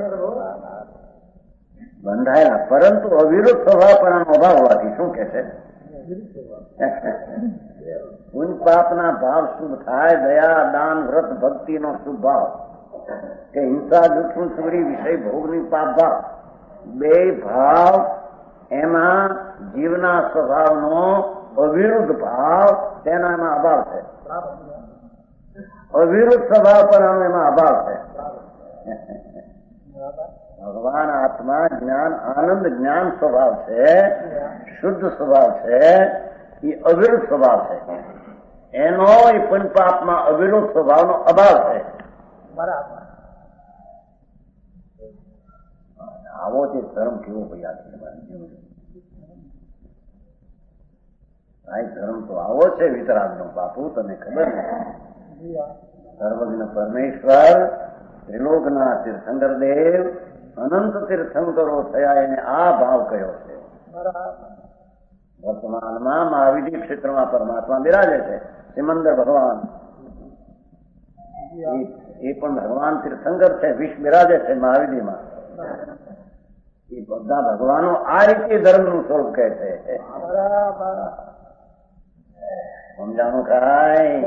બંધાયેલા, પરંતુ અવિરુદ્ધ સ્વભાવ પણ અભાવ હોવાથી શું કે છે? પુણ્ય પાપના ભાવ શુભ થાય, દયા દાન વ્રત ભક્તિનો શુભ ભાવ, કે હિંસા દુઃખ ચોરી વિષય ભોગની પાપ ભાવ, બે ભાવ એમાં જીવના સ્વભાવનો અવિરુદ્ધ ભાવ, તેનો એમાં અભાવ છે. અવિરુદ્ધ સ્વભાવ પણ એમાં અભાવ છે. ભગવાન આત્મા જ્ઞાન આનંદ જ્ઞાન સ્વભાવ છે, શુદ્ધ સ્વભાવ છે, એ અવિરુદ્ધ સ્વભાવ છે. એનો એ પુણ્ય પાપમાં અવિરુદ્ધ સ્વભાવનો અભાવ છે. બરાબર. આવો તે ધર્મ કેવો ભાઈ? આ ધર્મ તો આવો છે વિતરાગનો. બાપુ તને ખબર ને, સર્વજ્ઞ પરમેશ્વર ત્રિલોકના તીર્થંકર દેવ અનંત તીર્થંકરો થયા, એને આ ભાવ કયો છે. વર્તમાનમાં મહાવિધિ ક્ષેત્રમાં પરમાત્મા બિરાજે છે, સિમંદર ભગવાન. એ પણ ભગવાન તીર્થંકર છે, વિષ બિરાજે છે મહાવિધિમાં. એ બધા ભગવાનો આ રીતે ધર્મનું સ્વરૂપ કહે છે. સમજાણું કાંઈ?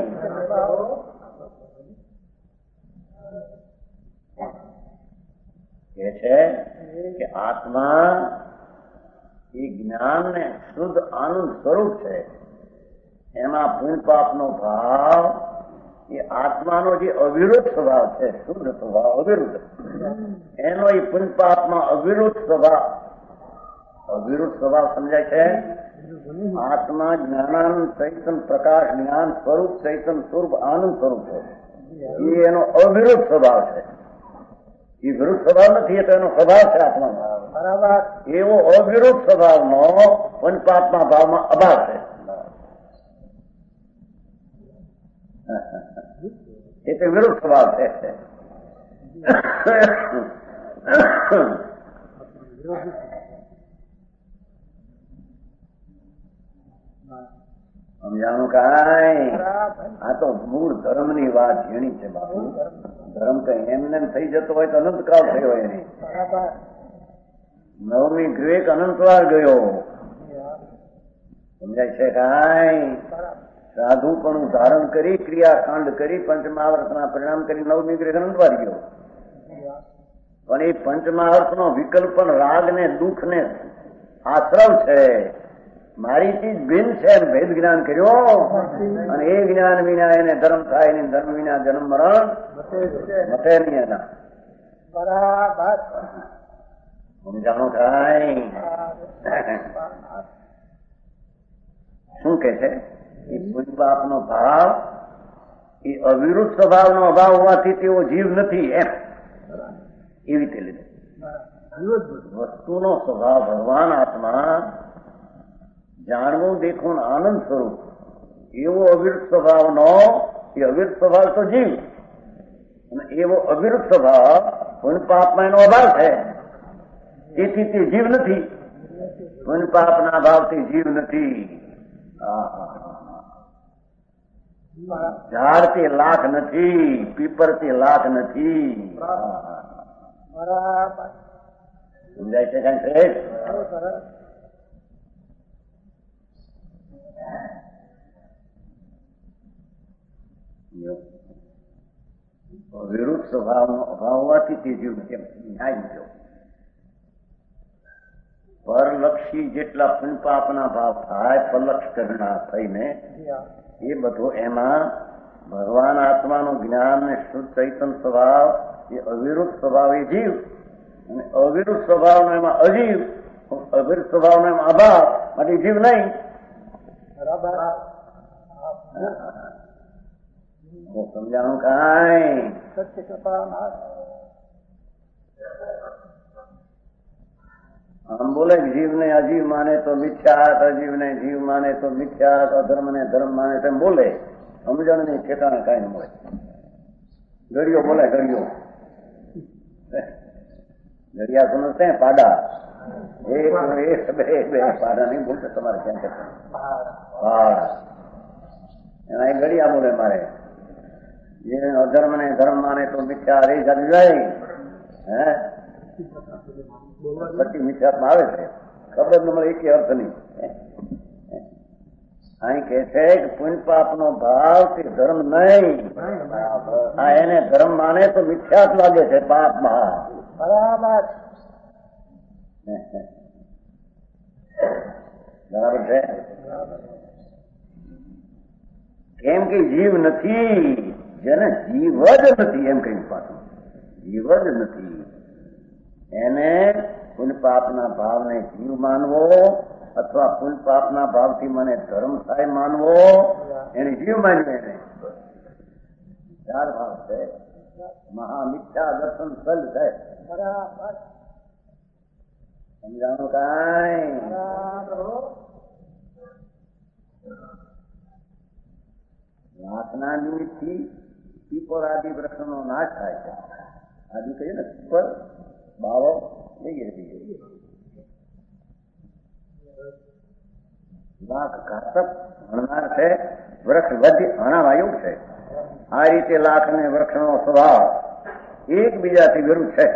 કે છે કે આત્મા એ જ્ઞાન ને શુદ્ધ આનંદ સ્વરૂપ છે. એમાં પુણ્ય પાપનો ભાવ એ આત્માનો જે અવિરુદ્ધ સ્વભાવ છે, શુદ્ધ સ્વભાવ અવિરુદ્ધ, એનો એ પુણ્ય પાપમાં અવિરુદ્ધ સ્વભાવ, અવિરુદ્ધ સ્વભાવ સમજાય છે. આત્મા જ્ઞાનાનંદ ચૈતન પ્રકાશ જ્ઞાન સ્વરૂપ, ચૈતન સ્વરૂપ, આનંદ સ્વરૂપ છે. એ એનો અવિરુદ્ધ સ્વભાવ છે. એ વિરુદ્ધ સ્વભાવ નથી, એ તો એનો સ્વભાવ છે આત્માનો. બરાબર. એવો અવિરુદ્ધ સ્વભાવનો પુણ્ય પાપના ભાવમાં અભાવ છે. એ તો વિરુદ્ધ સ્વભાવ છે. સમજાણું કાંઈ? આ તો મૂળ ધર્મની વાત ઝીણી છે બાપુ. ધર્મ કઈ એમને થઈ જતો હોય તો અનંતકાળ થયો એની. નવમી ગ્રેક અનંતવાર ગયો. સમજાય છે કાંઈ? સાધુપણું ધારણ કરી, ક્રિયાકાંડ કરી, પંચમહાવર્તના પરિણામ કરી નવમી ગ્રેક અનંતવાર ગયો. પણ એ પંચમહાવર્તનો વિકલ્પ પણ રાગ ને દુઃખ ને આશ્રવ છે. મારી ચીજ ભિન્ન છે એમ ભેદ જ્ઞાન કર્યો, અને એ જ્ઞાન વિના એને ધર્મ થાય નહીં. ધર્મ વિના જન્મ મરણ મટે નહીં એના. બરાબર. સમજાણું થાય? શું કે છે? એ પુણ્ય પાપનો ભાવ એ અવિરુદ્ધ સ્વભાવનો અભાવ હોવાથી તેઓ જીવ નથી એમ, એવી રીતે લીધું. વસ્તુનો સ્વભાવ ભગવાન આત્મા જાણવું દેખવું આનંદ સ્વરૂપ, એવો અવિરુદ્ધ સ્વભાવનો, એ અવિરુદ્ધ સ્વભાવ તો જીવ, અને એવો અવિરુદ્ધ સ્વભાવ પુણ્ય પાપમાં એનો અભાવ છે. તેથી તે જીવ નથી. પુણ્ય પાપના ભાવથી જીવ નથી. ઝાડથી લાખ નથી, પીપરથી લાખ નથી. બરાબર. સમજાય છે કઈ શ્રેષ્ઠ? બહુ સરસ. વિરુદ્ધ સ્વભાવનો અભાવ હોવાથી તે જીવ ન્યાય મળ્યો. પરલક્ષી જેટલા પુણ્યપાપના ભાવ થાય, પરલક્ષ કરના થઈને એ બધું એમાં ભગવાન આત્માનું જ્ઞાન ને શુદ્ધ ચૈતન્ય સ્વભાવ એ અવિરુદ્ધ સ્વભાવ એ જીવ, અને અવિરુદ્ધ સ્વભાવનો એમાં અજીવ, અવિરુદ્ધ સ્વભાવનો એમાં અભાવ, માટે જીવ નહીં. બરાબર. સમજાણું કાંઈ? સત્ય કૃપા. આમ બોલે જીવને અજીવ માને તો મિથ્યાત, અજીવને જીવ માને તો મિથ્યાત, અધર્મને ધર્મ માને તેમ બોલે. સમજણ નહીં, ઠેકાણે કાંઈ ન મળે. ગળિયો બોલે, ગળિયો. ગળિયા કોણ છે? પાડા. એક બે પાડા નહીં બોલતો તમારે કેમ કે પાડા એના એ ગળિયા બોલે. મારે જે અધર્મ ને ધર્મ માને તો મિથ્યા રહી જાતી જાય. હે પછી મિથ્યાત્મા આવે છે, ખબર જ ન મળે, એક અર્થ નહીં. અહીં કે છે કે પુણ્ય પાપ નો ભાવ તે ધર્મ નહીં. એને ધર્મ માને તો મિથ્યાત લાગે છે પાપમાં. બરાબર. બરાબર છે. કેમ કે જીવ નથી, જેને જીવ જ નથી એમ કહ્યું પાછું. જીવ જ નથી એને પુણ્ય પાપના ભાવને જીવ માનવો, અથવા પુણ્ય પાપના ભાવથી મને ધર્મ થાય માનવો, એને જીવ માન્યો. એને ચાર ભાવ છે. મહામિથ્યા દર્શન સલ છે. બરાબર. સમજાણું કાંઈ? લાખના નિમિત્તથી પીપળ આદિ વૃક્ષનો નાશ થાય છે. આદિ કહીએ ને, પીપળ બાવો નહીં. લાખ ઘાતક હણનાર છે, વૃક્ષ વધી હણાવાયું છે. આ રીતે લાખ ને વૃક્ષનો સ્વભાવ એકબીજાથી વિરુદ્ધ છે.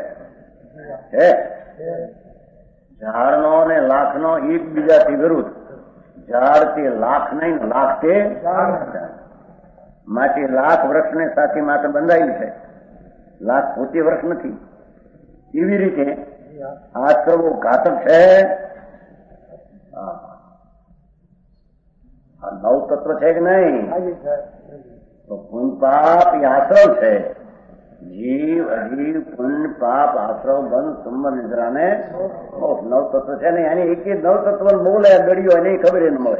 ઝાડનો ને લાખનો એકબીજાથી વિરુદ્ધ. ઝાડ તે લાખ નહીં, લાખ તે માટે લાખ વૃક્ષને સાથે માત્ર બંધાયેલું છે. લાખ પોતે વૃક્ષ નથી. એવી રીતે આશ્રવો ઘાતક છે. આ નવ તત્વ છે કે નહીં? તો પુણ્ય પાપ એ આશ્રવ છે. જીવ અજીવ પુણ્ય પાપ આશ્રવ બંધ સંબર નિદ્રાને નવ તત્વ છે ને. એની એક નવ તત્વ બોલે ગળ્યો એને ખબર ન મળે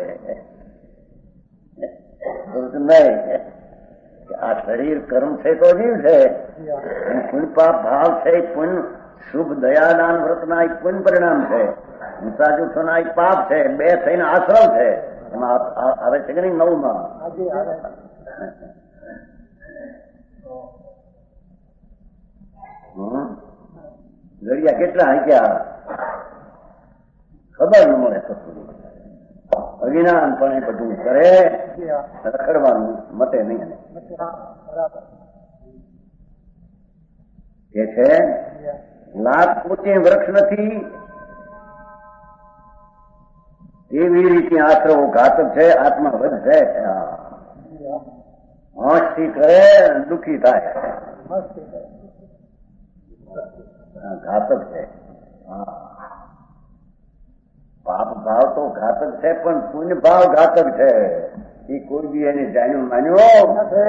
નહીં. આ શરીર કર્મ છે તો જીવ છે. પુણ્ય પાપ ભાવ છે, પુણ્ય શુભ દયાદાન વ્રતના એક પુણ્ય પરિણામ છે. હિંસા જૂઠોના એક પાપ છે. બે થઈને આશ્રવ છે. એમાં આવે છે કે નહીં? નવમાં ગળિયા કેટલા હાંક્યા ખબર ન મળે. અજ્ઞાન પણ એ બધું કરે, રખડવાનું મટે નહીં. કે છે લાખ પોતે વૃક્ષ નથી, એવી રીતે આશ્રવો ઘાતક છે. આત્મા વધે હોશથી કરે, દુઃખી થાય. ઘાતક છે. પાપ ભાવ તો ઘાતક છે, પણ પુણ્ય ભાવ ઘાતક છે. એ કોઈ બી એને જાણ્યું માન્યો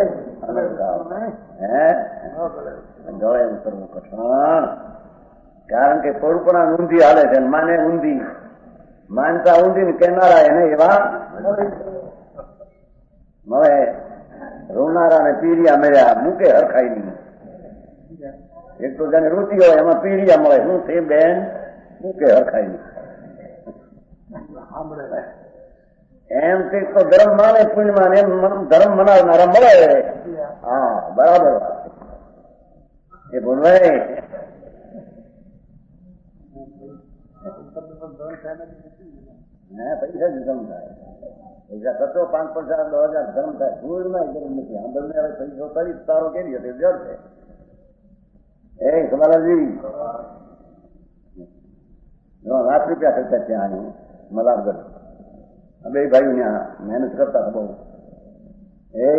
ગળે ઉતરવું કઠણ. કારણ કે થોડું ઊંધી હાલે છે. માને ઊંધી, માનતા ઊંધી ને કેનારા એને એવા મળે. રોનારા ને પીરિયા મળ્યા, મૂકે હરખાઈ નહીં. એક તો જેને રુચિ હોય એમાં પીરિયા મળે. શું છે બેન? મૂકે હરખાઈ નહીં. એમ તે તો ધર્મ માને પુણ્ય માને, એમ ધર્મ મનાવનારા મળે. હા, બરાબર વાત એ બોલવાય. પૈસા જ ધર્મ થાય. પૈસા કરતો 5,000 10,000 ધર્મ થાય. ભૂલમાં ધર્મ નથી. આંબરને હવે પૈસો કરી તારો કેવી હતી જળ છે. એ કમાલાજી ₹1,00,000 ખર્ચા ત્યાં અહીં મલારગઢ. બે ભાઈઓ ત્યાં મહેનત કરતા હતા બહુ. એ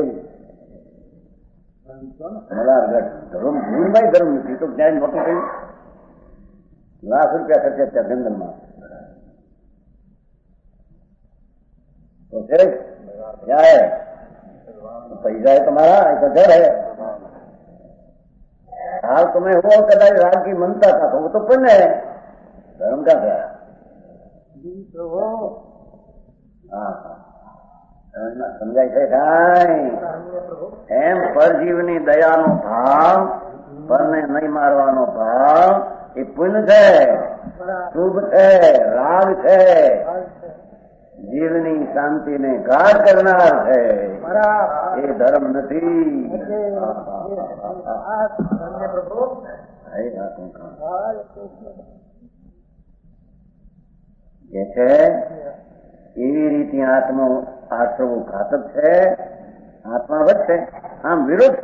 મલારગઢ ધર્મ ભૂલમાં ધર્મ નથી તો જ્ઞાન મોટું થયું. ₹1,00,000 ખર્ચા ત્યાં જંગલમાં. तो फिर क्या है? पैसा है तुम्हारा, ऐसा डर है. हाल तुम्हें हो कदाच राग की मनता था तो वो तो पुण्य है. धर्म का क्या? સમજાય છે કાંઈ? એમ પરજીવની દયાનો ભાવ, પરને નહીં મારવાનો ભાવ એ પુણ્ય છે, શુભ છે, રાગ છે. જીવની શાંતિને ગાઢ કરનાર છે એ ધર્મ નથી. કે છે એવી રીતે આશ્રવું ઘાતક છે. આત્મા વધશે. આમ વિરુદ્ધ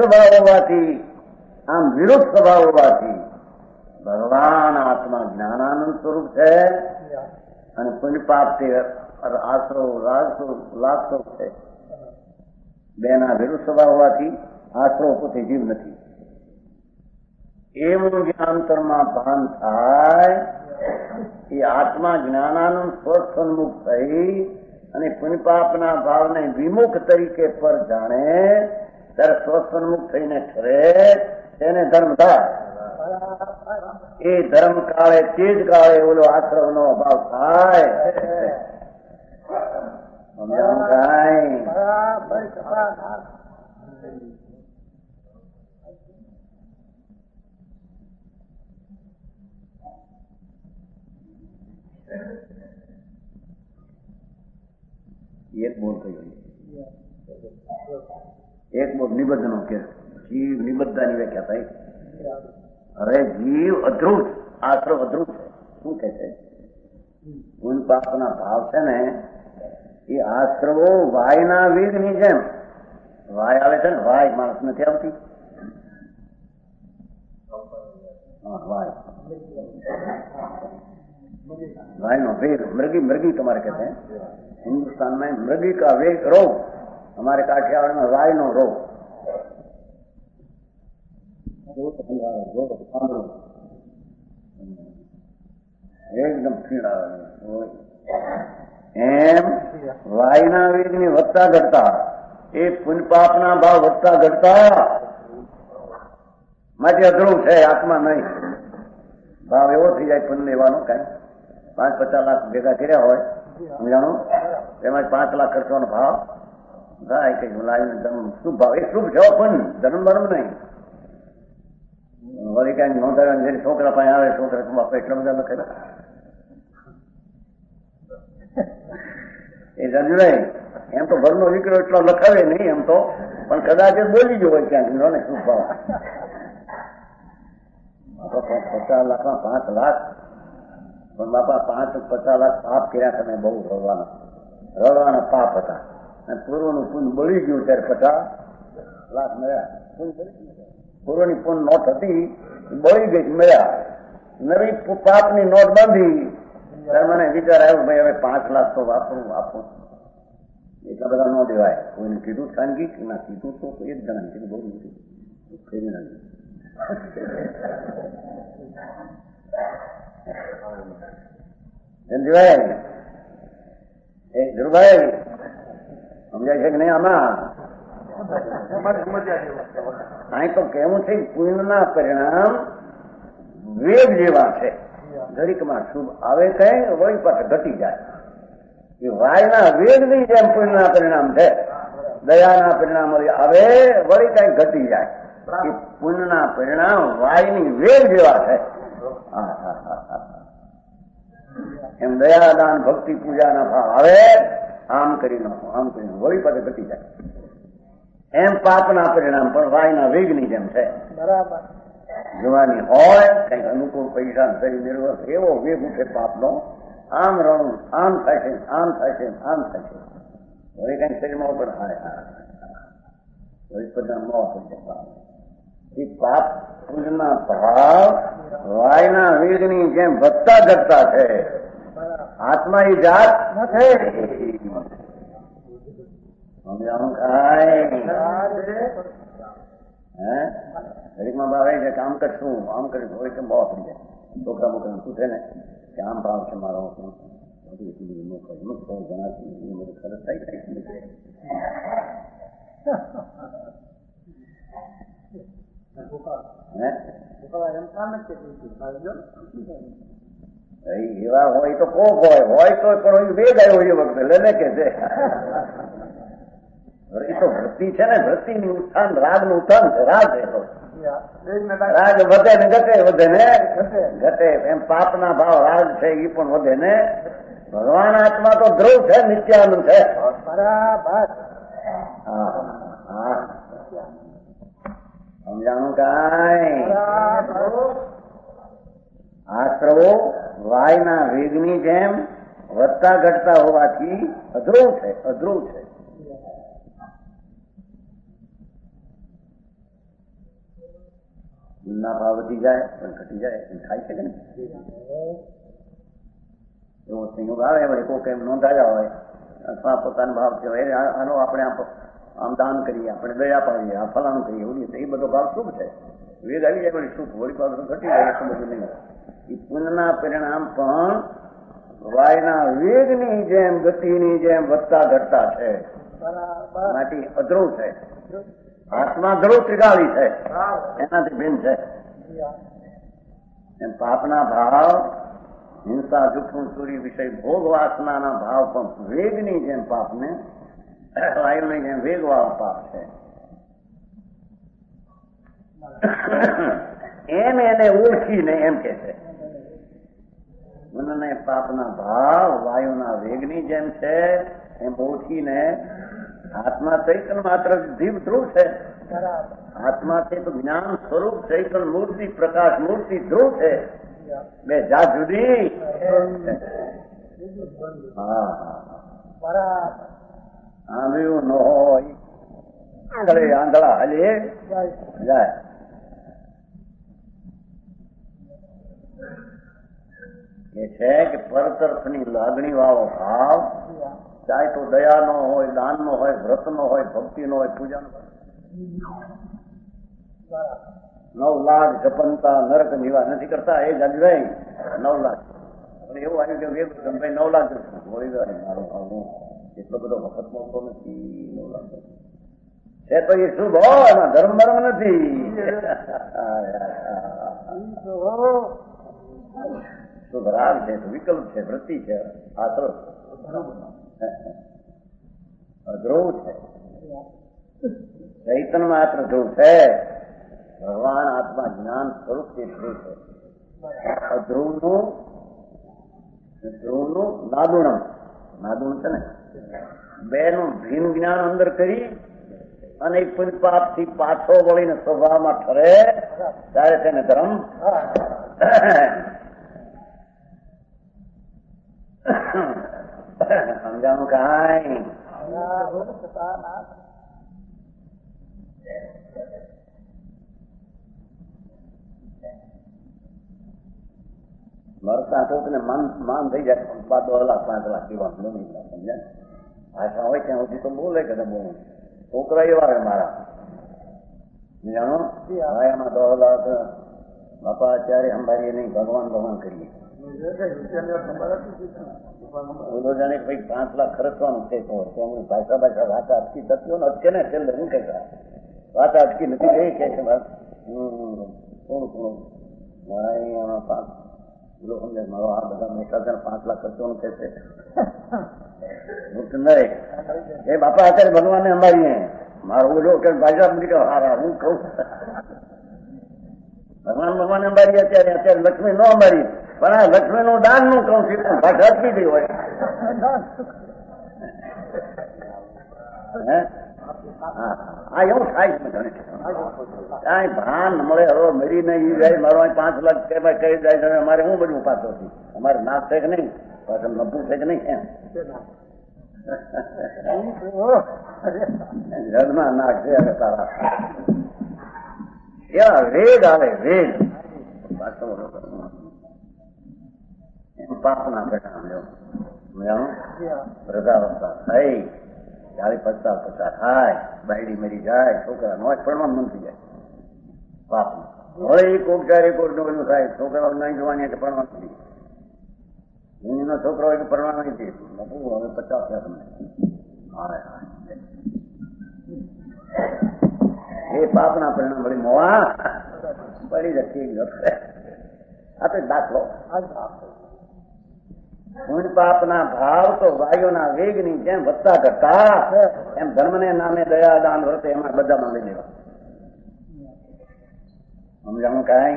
સ્વભાવ હોવાથી ભગવાન આત્મા જ્ઞાનાનંદ સ્વરૂપ છે અને પુણ્ય પાપ તે આશ્રવ લાગતો છે. બેના વિરુદ્ધ સ્વભાવ હોવાથી આશ્રવ પોતે જીવ નથી. એવું જે અંતરમાં ભાન થાય એ આત્મા જ્ઞાનાનંદ સ્વસન્મુખ થઈ અને પુણ્યપાપના ભાવને વિમુખ તરીકે પર જાણે ત્યારે સ્વસન્મુખ થઈને ઠરે તેને ધર્મ થાય. એ ધર્મ કાળે તે જ કાળે ઓલો આશ્રવનો અભાવ થાય. સમજાવું કાંઈ? એક બોલ કહ્યું. એક બોલ નિબદ્ધ નો કે જીવ નિબદ્ધાની વ્યાખ્યા થાય. અરે જીવ અધ્રુવ, આશ્રવ અધ્રુવ છે. શું કે છે? પુણ્ય પાપના ભાવ છે ને એ આશ્રવો વાયના વેગની જેમ. વાય આવે છે ને, વાય માણસ નથી આવતી. वाय नो वेग, मृगी तुम्हारे कहते हैं हिंदुस्तान में. मृगी का वेग रोग, हमारे काठियावाड़ में वाय नो रोग. એકદમ પીડા એમ વાયના વેગની વધતા ઘટતા એ પુણ્ય પાપના ભાવ વધતા ઘટતા માટે અઘરું છે. આત્મા નહીં. ભાવ એવો થઈ જાય પુણ્ય લેવાનો કઈ 5-50 લાખ ભેગા કર્યા હોય સમજાણું તેમાં 5 લાખ ખર્ચવાનો ભાવ થાય કે લાવીને ધર્મ શુભ ભાવ. એ શુભ છે પુણ્ય, ધર્મ બરમ નહીં. વળી કઈ નોંધાવે છોકરા પાસે આવે છોકરા બાપા એટલા બધા લખેલા એ રજૂરાય. એમ તો ઘરનો દીકરો એટલો લખાવે નહીં એમ તો, પણ કદાચ બોલી ગયો હોય ક્યાંક ને શુભ ભાવ. 50 લાખમાં 5 લાખ પણ બાપા 50 લાખ પાપ કર્યા તમે બહુ રડવાના પાપ હતા. અને પૂર્વનું પુન બળી ગયું ત્યારે 50 લાખ મળ્યા. પૂર્વની પુન નોટ હતી બળી ગઈ મળ્યા. નવી પાપની નોટ બાંધી ત્યારે મને વિચાર આવ્યો ભાઈ હવે 5 લાખ તો વાપરું આપું. એટલા બધા ન દેવાય. કોઈને કીધું ખાનગી ના કીધું તો એક જણા કીધું બહુ મોટું ફેરી નાખ્યું. ધીરુભાઈ સમજાય છે કે નહીં? આમાં અહીં તો કેવું છે પુણ્યના પરિણામ વેગ જેવા છે. ઘડીકમાં શુભ આવે કઈ વળી પાછળ ઘટી જાય. એ વાયના વેગની જેમ પુણ્યના પરિણામ છે. દયાના પરિણામ આવે વળી કઈ ઘટી જાય. એ પુણ્યના પરિણામ વાયની વેગ જેવા છે. એમ દયાદાન ભક્તિ પૂજાના ભાવ આવે આમ કરી નાખો આમ કરી નાખો વળી પાછળ ઘટી જાય. એમ પાપના પરિણામ પણ વાયના વેગની જેમ છે. બરાબર. જોવાની હોય કઈક અનુકૂળ પૈસા શરીર નિર્વહ એવો વેગ ઉઠે પાપનો. આમ રણું આમ થશે આમ થશે આમ થશે વળી કઈ શરીરમાં ઉપર હાય વળી બધા મોં થઈ પાપ પૂજના ભાવ વાયના વેગની જેમ વધતા ઘટતા છે. આત્મા એ જાત નથી. સમજાવું કાંઈ દરેકમાં ભાવે છે કે આમ કરશું આમ કરીશું હોય કેમ બહુ આપી જાય. છોકરા મોકરા પૂછે ને કે આમ ભાવ છે મારો જણાતી ખરચ થાય એવા હોય તો કોક હોય તો પણ બે ગયો એ વખતે લેને કે છે એ તો વૃત્તિ છે ને વૃત્તિનું ઉત્થાન રાગનું ઉત્થાન છે. રાગ એ તો રાગ વધે ને ઘટે વધે ને ઘટે એમ પાપના ભાવ રાગ છે એ પણ વધે ને. ભગવાન આત્મા તો ધ્રુવ છે નિત્યાનંદ છે. બરાબર સમજાણું કાંઈ. આશ્રવો વાયના વેગની જેમ વધતા ઘટતા હોવાથી અધ્રુવ છે. અધ્રુવ છે. ના ભાવ વધી જાય પણ ઘટી જાય થાય છે કે નહીં. એવો સંયોગ આવે વળી કોક એમ નોંધાયા હોય અથવા પોતાનો ભાવ છે આનો આપણે આમ દાન કરીએ આપણે દયા પાડીએ આ ફલાણું કરીએ એવું એ બધો ભાવ શુભ છે. વેગ આવી જાય વળી શુભ વળી ભાવ ઘટી જાય એટલું બધું નહીં. એ પુણ્યના પરિણામ પણ વાયના વેગની જેમ ગતિની જેમ વધતા ઘટતા છે. માટે અધ્રુવ છે. આત્મા ધ્રુવ ત્રિકાળી છે એનાથી ભિન્ન છે. એમ પાપના ભાવ હિંસા જુઠ્ઠું ચોરી વિષય ભોગ વાસનાના ભાવ પણ વેગની જેમ પાપને વાયુની જેમ વેગવાળા પાપ છે. એમ એને ઓળખીને એમ કે છે મનને પાપના ભાવ વાયુના વેગની જેમ છે એમ ઓળખીને આત્મા ચૈતન્ય માત્ર જીવ ધ્રુવ છે. આત્મા છે તો જ્ઞાન સ્વરૂપ ચૈતન્ય મૂર્તિ પ્રકાશ મૂર્તિ ધ્રુવ છે. બે જાત જુદી. આંધળ્યું ન હોય આંધળા હાલે જાય. એ છે કે પરતરફની લાગણી વાળો ભાવ ચાહે તો દયાનો હોય દાનનો હોય વ્રતનો હોય ભક્તિનો હોય પૂજાનો હોય 9 લાખ જપનતા નરક નિવાસ નથી કરતા એ જાગભાઈ 9 લાખ એવું આવ્યું કે ભાઈ 9 લાખ હોળી એટલો બધો વખત મોટો નથી. 9 લાખ છે તો એ શુભ હોય એમાં ધર્મ ધર્મ નથી. શુભ રાગ છે વિકલ્પ છે વૃત્તિ છે આ તો ધ્રુવ છે. ચૈતન્ય માત્ર ધ્રુવ છે. ભગવાન આત્મા જ્ઞાન સ્વરૂપ તે ધ્રુવ છે. અધ્રુવનું નાદુણમ છે ને બેનું ભીન જ્ઞાન અંદર કરી અને પાપ થી પાછો વળીને સ્વભાવમાં ઠરે ત્યારે તેને ધર્મ સમજાણું કાંઈ. મરતા કોક ને માન થઈ જાય 2 લાખ 5 લાખ પીવાનું નહીં સમજે. ભાષા હોય ત્યાં સુધી તો બોલે કે બોલે. છોકરા એવા હોય મારા જાણો એમાં 2 લાખ બાપા અત્યારે અંબારીએ નહીં ભગવાન ભગવાન કરીએ. બોલો જાણે કે ભાઈ 5 લાખ ખર્ચવાનું છે તો ભાષા વાત અટકી તત્વો ને અટકે ને છેલ્લે હું કહેતા વાત અટકી નથી રહી કે થોડું બોલો સમજે મારો આ બધા મેં 5 લાખ ખર્ચવાનું કે છે એ બાપા અત્યારે ભગવાનને અંબારીએ મારો બોલો કે ભાષા નીકળ્યો હારા હું કહું ભગવાન અંબારી અત્યારે લક્ષ્મી નો અંબારી પણ આ લક્ષ્મી નું દાન નું કહું છું ભાષા અટકી ગઈ હોય. આ એવું થાય છે કઈ ભાન મળે હવે મરી નહીં જાય મારો 5 લાખ કહી જાય છે અમારે હું બધું પાછો છું અમારે નાક છે કે નહીં પાછળ નભું છે કે નહીં એમ જન્મમાં નાખશે હવે તારા એવા વેગ આવે વેગ પાછળ પાપના ઘટાડો વૃદ્ધાવસ્થા થઈ 40-50 થાય બાયડી મરી જાય છોકરા નો ભણવાનું મન થઈ જાય પાપ હવે કોક નું થાય છોકરાઓ નહીં જોવાની એટલે ભણવાનું નથી નો છોકરો હોય તો ભણવાનું નથી હવે 50 થયા તમને એ પાપના પરિણામ વળી મોવા પડી જશે આ તો દાખલો પુણ્ય પાપના ભાવ તો વાયુના વેગની જેમ વધતા કરતા એમ ધર્મને નામે દયા દાન વર્તે એમાં બધામાં લઈ લેવા સમજાણું કઈ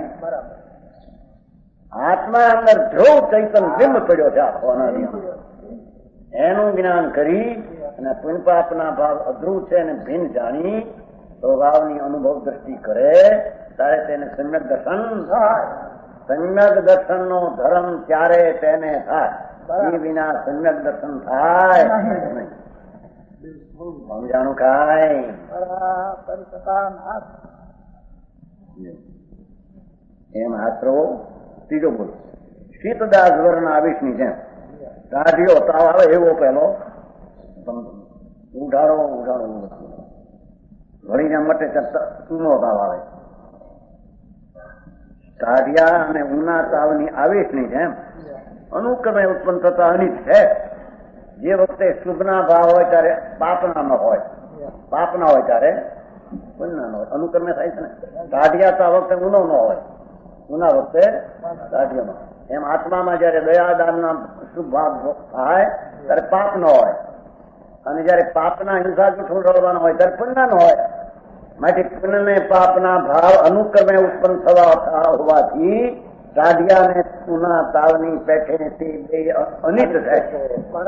આત્મા અંદર ધ્રુવ ચૈતન બિંબ પડ્યો છે આખો એનું જ્ઞાન કરી અને પુણ્ય પાપના ભાવ અધ્રુવ છે અને ભિન્ન જાણી તો ભાવની અનુભવ દ્રષ્ટિ કરે ત્યારે તેને સમ્યક દર્શન સમ્યક દર્શન નો ધર્મ ત્યારે તેને થાય એ વિના સમ્યક દર્શન થાય નહીં સમજાણું કાંઈ એમ આશરો ત્રીજો બોલ શીતદાસ વર્ણ આવીશની જેમ દાઢીઓ તાવ આવે એવો પેલો ઉઢાડો વળીને મટે ચૂનો તાવ આવે કાઢિયા અને ઉના તાવની આવેશની જેમ અનુક્રમે ઉત્પન્ન થતા અનિત છે જે વખતે શુભના ભાવ હોય ત્યારે પાપના ન હોય પાપના હોય ત્યારે પુણ્યના ન હોય અનુક્રમે થાય છે ને કાઢિયા તો આ વખતે ઉનો ન હોય ઉના વખતે કાઢિયામાં એમ આત્મામાં જયારે દયાદાનના શુભ ભાવ થાય ત્યારે પાપ ન હોય અને જયારે પાપના હિંસા જૂઠું રડવાનો હોય ત્યારે પુણ્ય ન હોય માટે પુણ્યને પાપના ભાવ અનુક્રમે ઉત્પન્ન થવા હોવાથી કાઢિયા ને ઉના તાવની પેઠે તે બે અનિત થાય છે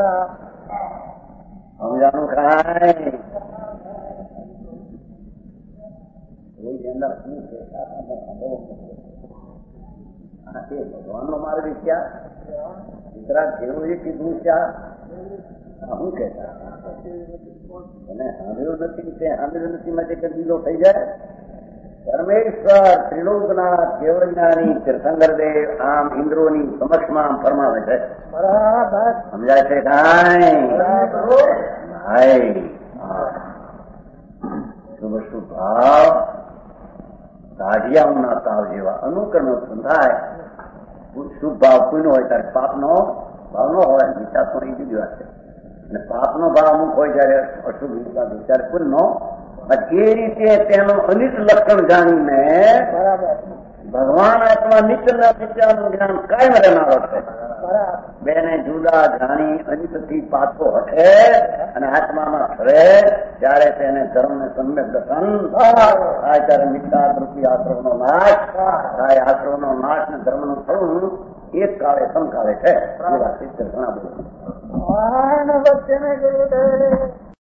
સમજાનું કાંઈ ભગવાન નો માર્ગ ક્યાં ગુજરાત જેવું એ કીધું ક્યાં શું કહેતા અને સાંભળ્યું નથી તે સાંભળ્યું નથી માટે કદીલો થઈ જાય પરમેશ્વર ત્રિલોકનાથ કેવળજ્ઞાની તીર્થંકરદેવ આમ ઇન્દ્રોની સમક્ષમાં ફરમાવે છે સમજાય છે કાંઈ શુભ ભાવ કાઢિયાઓના તાવ જેવા અનુકર્મ થાય શુભ ભાવ પુણ્ય હોય ત્યારે પાપનો ભાવ ન હોય વિચાર તો એ જુદી વાત છે અને પાપનો ભાવ અમુક હોય જયારે અશુભ ત્યારે પુણ્યનો એ રીતે તેનું અનિત લક્ષણ જાણીને ભગવાન આત્મા નિત્યનું જ્ઞાન કાયમ રહેનારો છે બેને જુદા જાણી અનિતથી પાછો હટે અને આત્મામાં ફરે ત્યારે તેને ધર્મને સમ્યક દર્શન થાય ત્યારે મિથ્યાદૃષ્ટિ આશ્રમનો નાશ થાય આશ્રમનો નાશ ને ધર્મનું થવું એક કાળે સમકાળે છે એવા સિદ્ધ ઘણા બધા